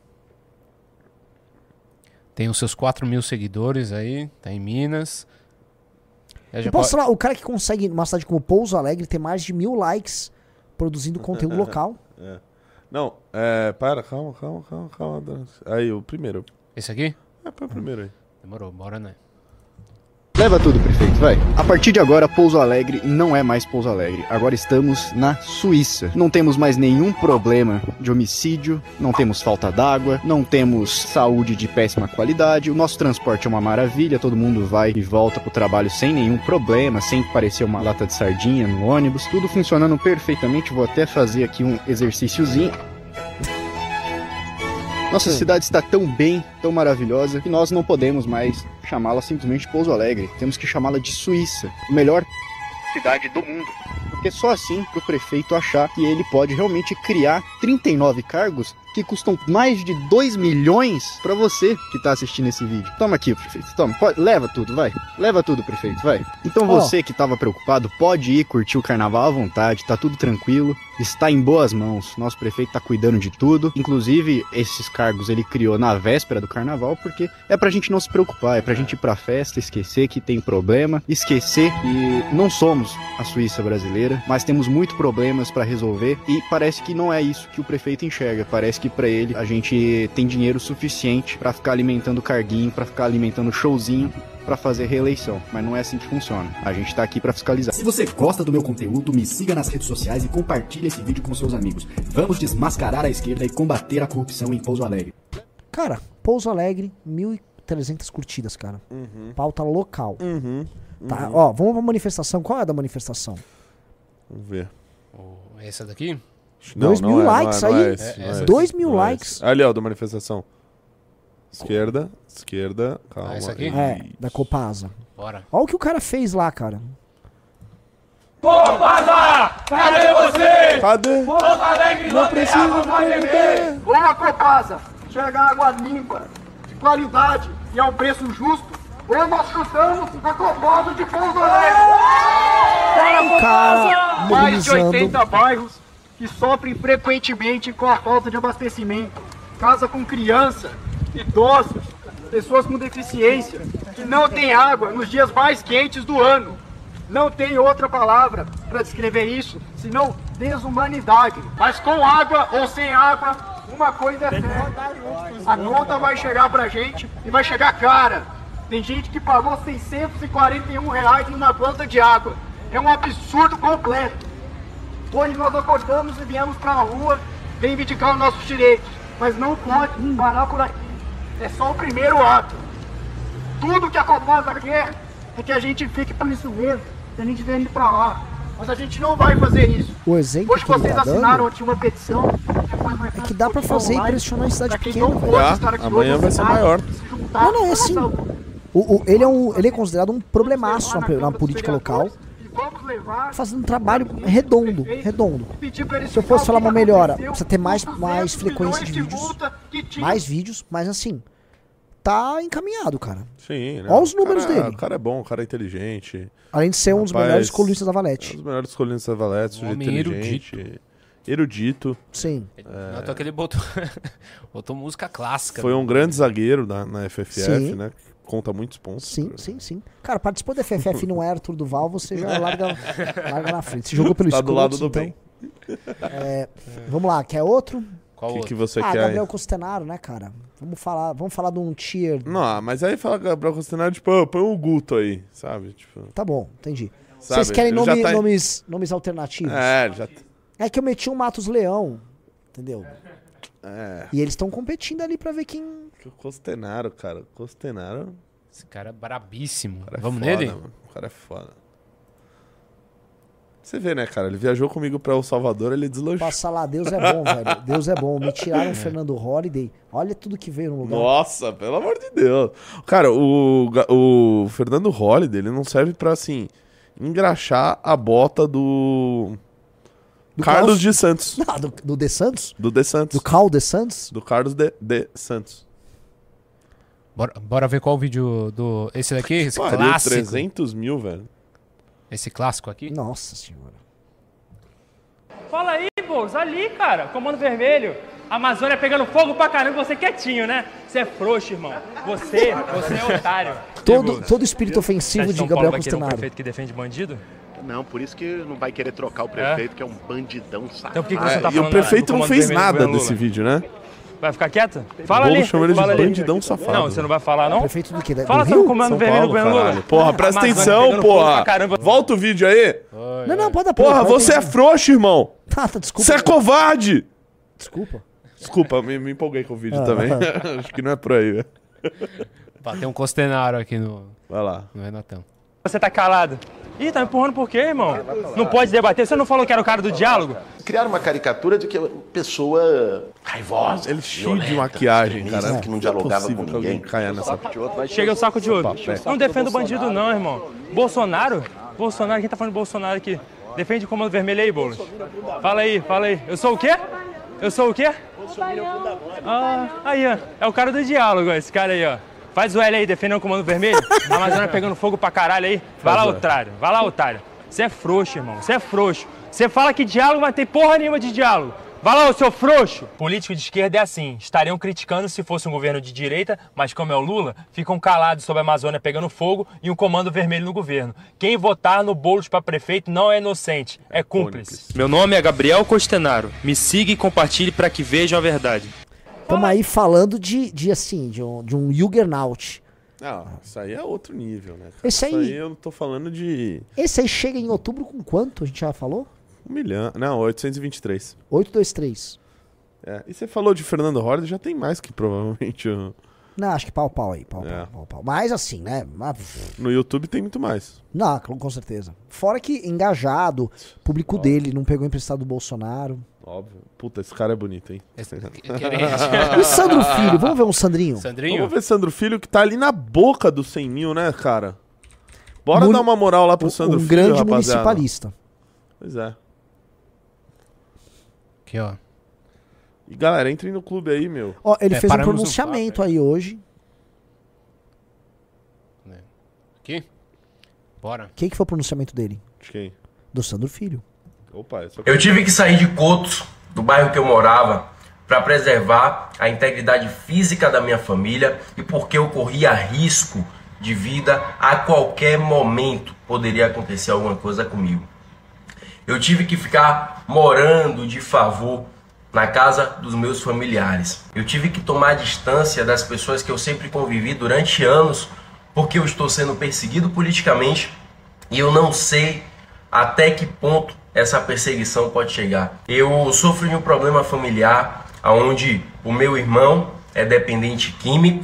Tem os seus 4.000 seguidores aí, tá em Minas. Eu posso falar, o cara que consegue, numa cidade como Pouso Alegre, ter mais de 1.000 likes produzindo conteúdo local. Não, calma. Aí, o primeiro. Esse aqui? Põe o primeiro aí. Demorou, bora, né? Leva tudo, prefeito, vai. A partir de agora, Pouso Alegre não é mais Pouso Alegre. Agora estamos na Suíça. Não temos mais nenhum problema de homicídio, não temos falta d'água, não temos saúde de péssima qualidade. O nosso transporte é uma maravilha, todo mundo vai e volta pro trabalho sem nenhum problema, sem parecer uma lata de sardinha no ônibus. Tudo funcionando perfeitamente. Vou até fazer aqui um exercíciozinho. Nossa cidade está tão bem, tão maravilhosa, que nós não podemos mais chamá-la simplesmente de Pouso Alegre. Temos que chamá-la de Suíça, a melhor cidade do mundo. Porque só assim que o prefeito achar que ele pode realmente criar 39 cargos que custam mais de 2 milhões pra você que tá assistindo esse vídeo. Toma aqui, prefeito, toma, leva tudo, vai. Leva tudo, prefeito, vai. Então você que tava preocupado, pode ir curtir o carnaval à vontade, tá tudo tranquilo, está em boas mãos. Nosso prefeito tá cuidando de tudo. Inclusive, esses cargos ele criou na véspera do carnaval, porque é pra gente não se preocupar, é pra gente ir pra festa, esquecer que tem problema, esquecer que não somos a Suíça brasileira, mas temos muitos problemas pra resolver e parece que não é isso que o prefeito enxerga. Parece que pra ele a gente tem dinheiro suficiente pra ficar alimentando carguinho, pra ficar alimentando showzinho, pra fazer reeleição, mas não é assim que funciona. A gente tá aqui pra fiscalizar. Se você gosta do meu conteúdo, me siga nas redes sociais e compartilhe esse vídeo com seus amigos. Vamos desmascarar a esquerda e combater a corrupção em Pouso Alegre. Cara, Pouso Alegre, 1.300 curtidas, cara. Pauta local. Tá, ó, vamos pra manifestação. Qual é a da manifestação? Vamos ver. É essa daqui? 2.000 likes aí. 2.000 likes. Ali, ó, da manifestação. Esquerda, calma. Essa aqui? Da Copasa. Bora. Olha o que o cara fez lá, cara. Copasa! Cadê você? Cadê? Não precisa beber. Boa, Copasa! Chega água limpa, de qualidade e a um preço justo. Ou nós chutamos a Copasa de Pouso Alegre. Cara, Mais de mobilizando. 80 bairros que sofrem frequentemente com a falta de abastecimento. Casa com criança, idosos, pessoas com deficiência, que não tem água nos dias mais quentes do ano. Não tem outra palavra para descrever isso, senão desumanidade. Mas com água ou sem água, uma coisa é certa. A conta vai chegar pra gente e vai chegar cara. Tem gente que pagou R$641 numa conta de água. É um absurdo completo. Hoje nós acordamos e viemos pra rua reivindicar os nossos direitos. Mas não pode parar por aqui. É só o primeiro ato. Tudo que a Copasa quer é que a gente fique por isso mesmo. Que a gente venha pra lá. Mas a gente não vai fazer isso. O exemplo Hoje que ele vocês tá assinaram dando aqui uma petição. é que dá pra fazer e pressionar em cidade pequena, velho. Amanhã vai ser maior. Não, é assim. Ele é considerado um problemaço na política local. Fazendo um trabalho redondo. Se eu fosse falar uma melhora, precisa ter mais frequência de vídeos. Mais vídeos, mas assim, tá encaminhado, cara. Sim, né? Olha os números dele. O cara é bom, o cara é inteligente. Além de ser um dos melhores colunistas da Valete. Um dos melhores colunistas da Valete, sujeito inteligente. Erudito. Sim. Notou que ele botou música clássica. Foi um grande zagueiro na FFF, Sim. né? Conta muitos pontos. Sim. Cara, participou da FFF e não era Arthur Duval, você já larga na frente. Você jogou pelo Tá do lado do então. bem. Vamos lá, quer outro? Qual que você quer Gabriel aí? Costenaro, né, cara? Vamos falar de um tier. Não, mas aí fala Gabriel Costenaro, tipo, põe o Guto aí, sabe? Tipo, Tá bom, entendi. Sabe, Vocês querem ele já tá- nomes alternativos? já... É que eu meti um Matos Leão, entendeu? É. E eles estão competindo ali pra ver quem... O Costenaro, cara. Costenaro... Esse cara é brabíssimo. cara é Vamos foda, nele? Mano. O cara é foda. Você vê, né, cara? Ele viajou comigo pra El Salvador, ele deslanchou. Passa lá, Deus é bom, velho. Deus é bom. Me tiraram o Fernando Holliday. Olha tudo que veio no lugar. Nossa, pelo amor de Deus. Cara, o Fernando Holliday, ele não serve pra, assim, engraxar a bota do Carlos de Santos. Ah, do De Santos? Do De Santos. Do Cal De Santos? Do Carlos de Santos. Bora ver qual o vídeo do... Esse daqui, esse Pariu, clássico. 300 mil, velho. Esse clássico aqui? Nossa senhora. Fala aí, Boulos, ali, cara, Comando Vermelho. Amazônia pegando fogo pra caramba, você quietinho, né? Você é frouxo, irmão. Você é otário. Todo espírito ofensivo de Gabriel Costenaro. Um prefeito que defende bandido? Não, por isso que não vai querer trocar o prefeito, que é um bandidão safado. Então por que você tá E falando o prefeito do não Comando fez Vermelho do nada governo desse Lula? vídeo, né? Vai ficar quieto? Fala Bolo ali. chama ele de fala ali. bandidão safado. Não, você não vai falar, não? Prefeito do quê? Fala sobre o Comando Vermelho do governo Lula. Caralho. Porra, presta Amazônia atenção, pegando fogo porra. pra caramba. Volta o vídeo aí. Não, pode dar Porra, você é frouxo, irmão. Tá, desculpa. Você é covarde. Desculpa. Me empolguei com o vídeo também. Acho que não é por aí, velho. Tem um Costenaro aqui no Renatão. Você tá calado. Ih, tá me empurrando por quê, irmão? Não pode debater. Você não falou que era o cara do diálogo? Criaram uma caricatura de que é uma pessoa raivosa. Ele cheio de maquiagem, cara. Que não dialogava com ninguém. Caia nessa... Chega o saco de ouro. Papé. Não defendo o bandido, não, irmão. Bolsonaro? Quem tá falando de Bolsonaro aqui? Defende o Comando Vermelho aí, Boulos. Fala aí. Eu sou o quê? Aí, ó. É o cara do diálogo, ó, esse cara aí, ó. Faz o L aí, defendendo o Comando Vermelho. A Amazônia pegando fogo pra caralho aí. Vai lá, otário. Você é frouxo, irmão. Você é frouxo. Você fala que diálogo, mas tem porra nenhuma de diálogo. Vai lá, ô seu frouxo! Político de esquerda é assim. Estariam criticando se fosse um governo de direita, mas como é o Lula, ficam calados sobre a Amazônia pegando fogo e um Comando Vermelho no governo. Quem votar no Boulos pra prefeito não é inocente, é cúmplice. Meu nome é Gabriel Costenaro. Me siga e compartilhe pra que vejam a verdade. Estamos aí falando de um Juggernaut. Não, isso aí é outro nível, né, cara? Esse aí- Isso aí eu tô falando de Esse aí chega em outubro com quanto? A gente já falou? 1 milhão. Não, 823. 823. É. E você falou de Fernando Holliday, já tem mais que provavelmente Não, acho que pau aí. Pau. Mas assim, né? No YouTube tem muito mais. Não, com certeza. Fora que engajado, público dele, não pegou emprestado do Bolsonaro. Óbvio. Puta, esse cara é bonito, hein? E Sandro Filho? Vamos ver um Sandrinho? Vamos ver Sandro Filho, que tá ali na boca dos 100 mil, né, cara? Bora dar uma moral lá pro Sandro Filho, grande rapaziada. municipalista. Pois é. Aqui, ó. E galera, entrem no clube aí, meu. Ó, ele fez um pronunciamento aí hoje. Aqui? Bora. Quem que foi o pronunciamento dele? De quem? Do Sandro Filho. Opa, eu tive que sair de Cotos, do bairro que eu morava, para preservar a integridade física da minha família e porque eu corria risco de vida a qualquer momento poderia acontecer alguma coisa comigo. Eu tive que ficar morando de favor na casa dos meus familiares. Eu tive que tomar distância das pessoas que eu sempre convivi durante anos porque eu estou sendo perseguido politicamente e eu não sei até que ponto essa perseguição pode chegar. Eu sofro de um problema familiar onde o meu irmão é dependente químico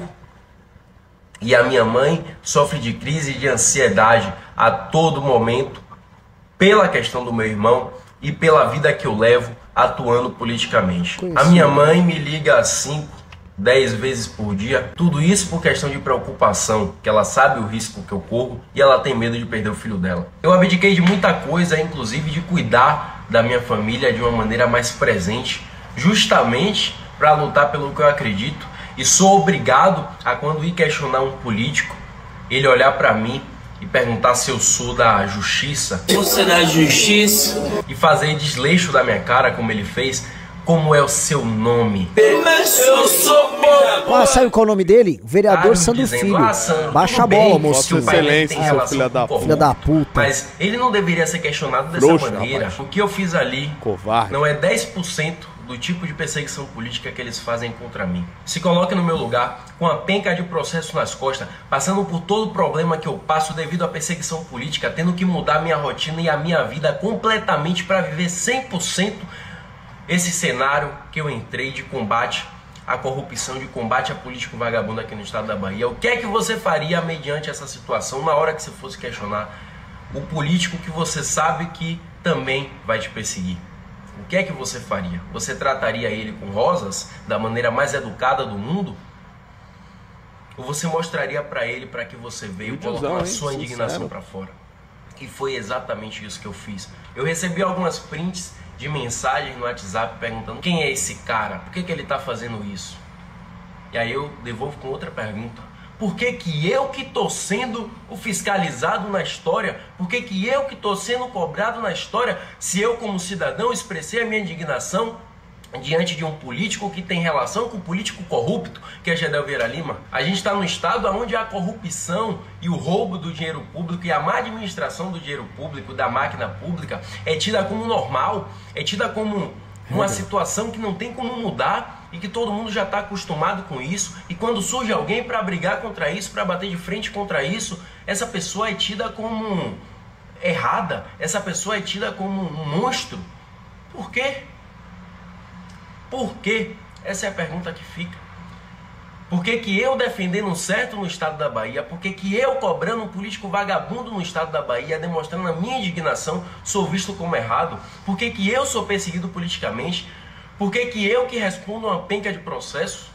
e a minha mãe sofre de crise de ansiedade a todo momento pela questão do meu irmão e pela vida que eu levo atuando politicamente. A minha mãe me liga 5, 10 vezes por dia, tudo isso por questão de preocupação, que ela sabe o risco que eu corro e ela tem medo de perder o filho dela. Eu abdiquei de muita coisa, inclusive de cuidar da minha família de uma maneira mais presente, justamente para lutar pelo que eu acredito, e sou obrigado a, quando ir questionar um político, ele olhar para mim e perguntar se eu sou da justiça. Você é da justiça? E fazer desleixo da minha cara, como ele fez. Como é o seu nome? Eu sou bom. Sabe qual é o nome dele? Vereador Sandro Filho. Baixa a bola, moço. Excelência, seu filho da puta. Mas ele não deveria ser questionado dessa maneira. Rapaz. O que eu fiz ali não é 10% do tipo de perseguição política que eles fazem contra mim. Se coloque no meu lugar, com a penca de processo nas costas, passando por todo o problema que eu passo devido à perseguição política, tendo que mudar minha rotina e a minha vida completamente para viver 100% esse cenário que eu entrei de combate à corrupção, de combate a político vagabundo aqui no estado da Bahia. O que é que você faria mediante essa situação na hora que você fosse questionar o político que você sabe que também vai te perseguir? O que é que você faria? Você trataria ele com rosas, da maneira mais educada do mundo? Ou você mostraria para ele para que você veio colocar a sua indignação para fora? E foi exatamente isso que eu fiz. Eu recebi algumas prints de mensagens no WhatsApp perguntando quem é esse cara, por que ele está fazendo isso? E aí eu devolvo com outra pergunta: por que eu que estou sendo o fiscalizado na história? Por que eu que estou sendo cobrado na história, se eu como cidadão expressei a minha indignação diante de um político que tem relação com um político corrupto, que é Gedel Vieira Lima? A gente está num estado onde a corrupção e o roubo do dinheiro público e a má administração do dinheiro público, da máquina pública, é tida como normal, é tida como uma situação que não tem como mudar e que todo mundo já está acostumado com isso. E quando surge alguém para brigar contra isso, para bater de frente contra isso, essa pessoa é tida como errada, essa pessoa é tida como um monstro. Por quê? Por quê? Essa é a pergunta que fica. Por que eu defendendo um certo no estado da Bahia, por que eu cobrando um político vagabundo no estado da Bahia, demonstrando a minha indignação, sou visto como errado? Por que eu sou perseguido politicamente? Por que eu que respondo uma penca de processo?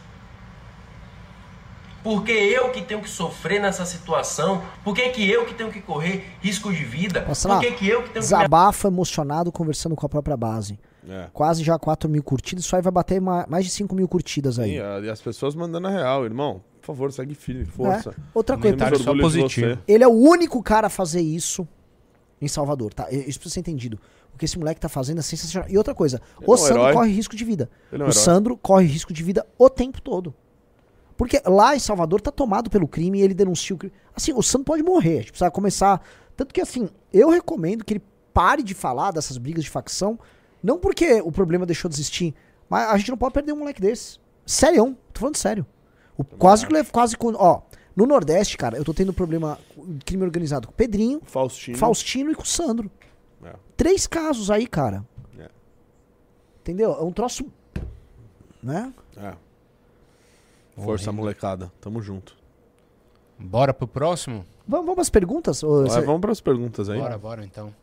Por que eu que tenho que sofrer nessa situação? Por que eu que tenho que correr risco de vida? Por que eu que tenho que... Desabafo emocionado conversando com a própria base. Quase já 4 mil curtidas, isso aí vai bater mais de 5 mil curtidas aí. Sim, e as pessoas mandando a real, irmão, por favor, segue firme, força. Outra coisa, só positivo. Ele é o único cara a fazer isso em Salvador, tá? Isso precisa ser entendido. O que esse moleque tá fazendo é sensacional. E outra coisa, o Sandro corre risco de vida. O Sandro corre risco de vida o tempo todo. Porque lá em Salvador tá tomado pelo crime e ele denuncia o crime. Assim, o Sandro pode morrer, a gente precisa começar... Tanto que, assim, eu recomendo que ele pare de falar dessas brigas de facção. Não porque o problema deixou de existir, mas a gente não pode perder um moleque desse. Sério, tô falando sério. Quase, ó, no Nordeste, cara, eu tô tendo problema de crime organizado com o Pedrinho, Faustino e com o Sandro. 3 casos aí, cara. Entendeu? É um troço, né? Força, molecada. Tamo junto. Bora pro próximo? Vamos às perguntas? Vamos para as perguntas aí. Bora então.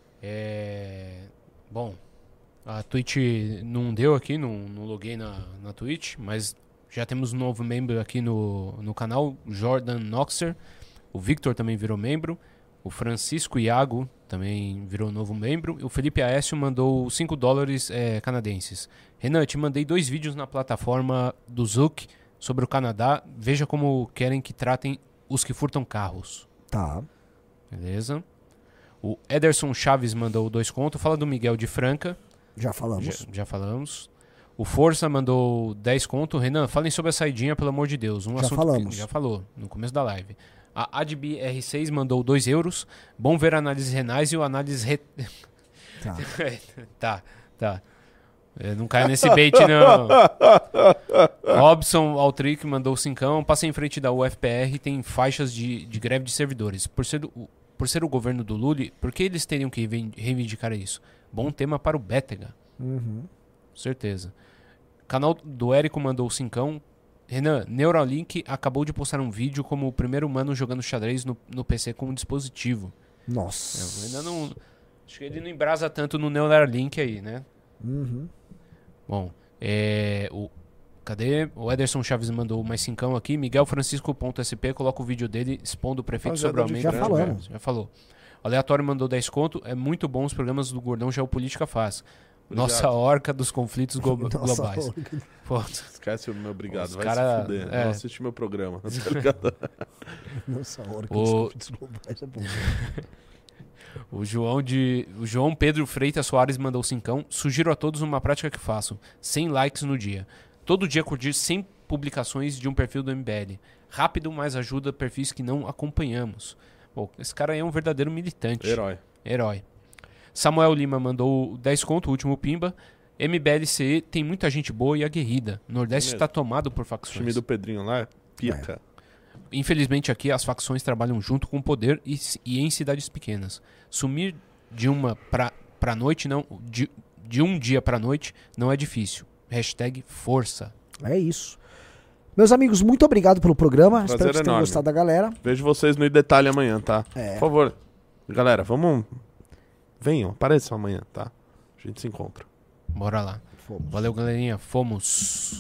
Bom, a Twitch não deu aqui, não loguei na Twitch, mas já temos um novo membro aqui no canal, Jordan Noxer. O Victor também virou membro. O Francisco Iago também virou novo membro. O Felipe Aécio mandou $5 canadenses. Renan, te mandei 2 vídeos na plataforma do Zuc sobre o Canadá. Veja como querem que tratem os que furtam carros. Tá. Beleza. O Ederson Chaves mandou 2 contos. Fala do Miguel de Franca. Já falamos. Já falamos. O Força mandou 10 contos. Renan, falem sobre a saidinha, pelo amor de Deus. Já falamos. Já falou, no começo da live. A Adb R6 mandou €2. Bom ver análises renais e o análise... Tá. Não caia nesse bait, não. Robson Altric mandou 5. Passa em frente da UFPR, tem faixas de greve de servidores. Por ser o governo do Lula, por que eles teriam que reivindicar isso? Bom tema para o Bétega. Uhum. Certeza. Canal do Érico mandou 5. Renan, Neuralink acabou de postar um vídeo como o primeiro humano jogando xadrez no PC com um dispositivo. Nossa. Eu ainda não... Acho que ele não embrasa tanto no Neuralink aí, né? Uhum. Bom, cadê? O Ederson Chaves mandou mais 5 aqui. Miguel Francisco.sp coloca o vídeo dele expondo o prefeito sobre o aumento. Já falamos. Já falou. Aleatório mandou 10 conto. É muito bom os programas do Gordão Geopolítica faz. Obrigado. Nossa orca dos conflitos globais. Esquece o meu obrigado. Vai cara, se fuder. Não assiste meu programa. Tá ligado? Nossa orca dos conflitos globais é bom. O João Pedro Freitas Soares mandou 5. Sugiro a todos uma prática que façam. 100 likes no dia. Todo dia curtir 100 publicações de um perfil do MBL. Rápido, mas ajuda perfis que não acompanhamos. Pô, esse cara aí é um verdadeiro militante. Herói. Samuel Lima mandou 10 conto, o último pimba. MBLCE tem muita gente boa e aguerrida. O Nordeste está tomado por facções. O time do Pedrinho lá é pica. Infelizmente aqui as facções trabalham junto com o poder e em cidades pequenas. Sumir de uma pra noite não, de um dia pra noite não é difícil. #força. É isso. Meus amigos, muito obrigado pelo programa. Prazer Espero que vocês tenham gostado da galera. Vejo vocês no Detalhe amanhã, tá? Por favor. Galera, vamos... Venham, apareçam amanhã, tá? A gente se encontra. Bora lá. Fomos. Valeu, galerinha. Fomos.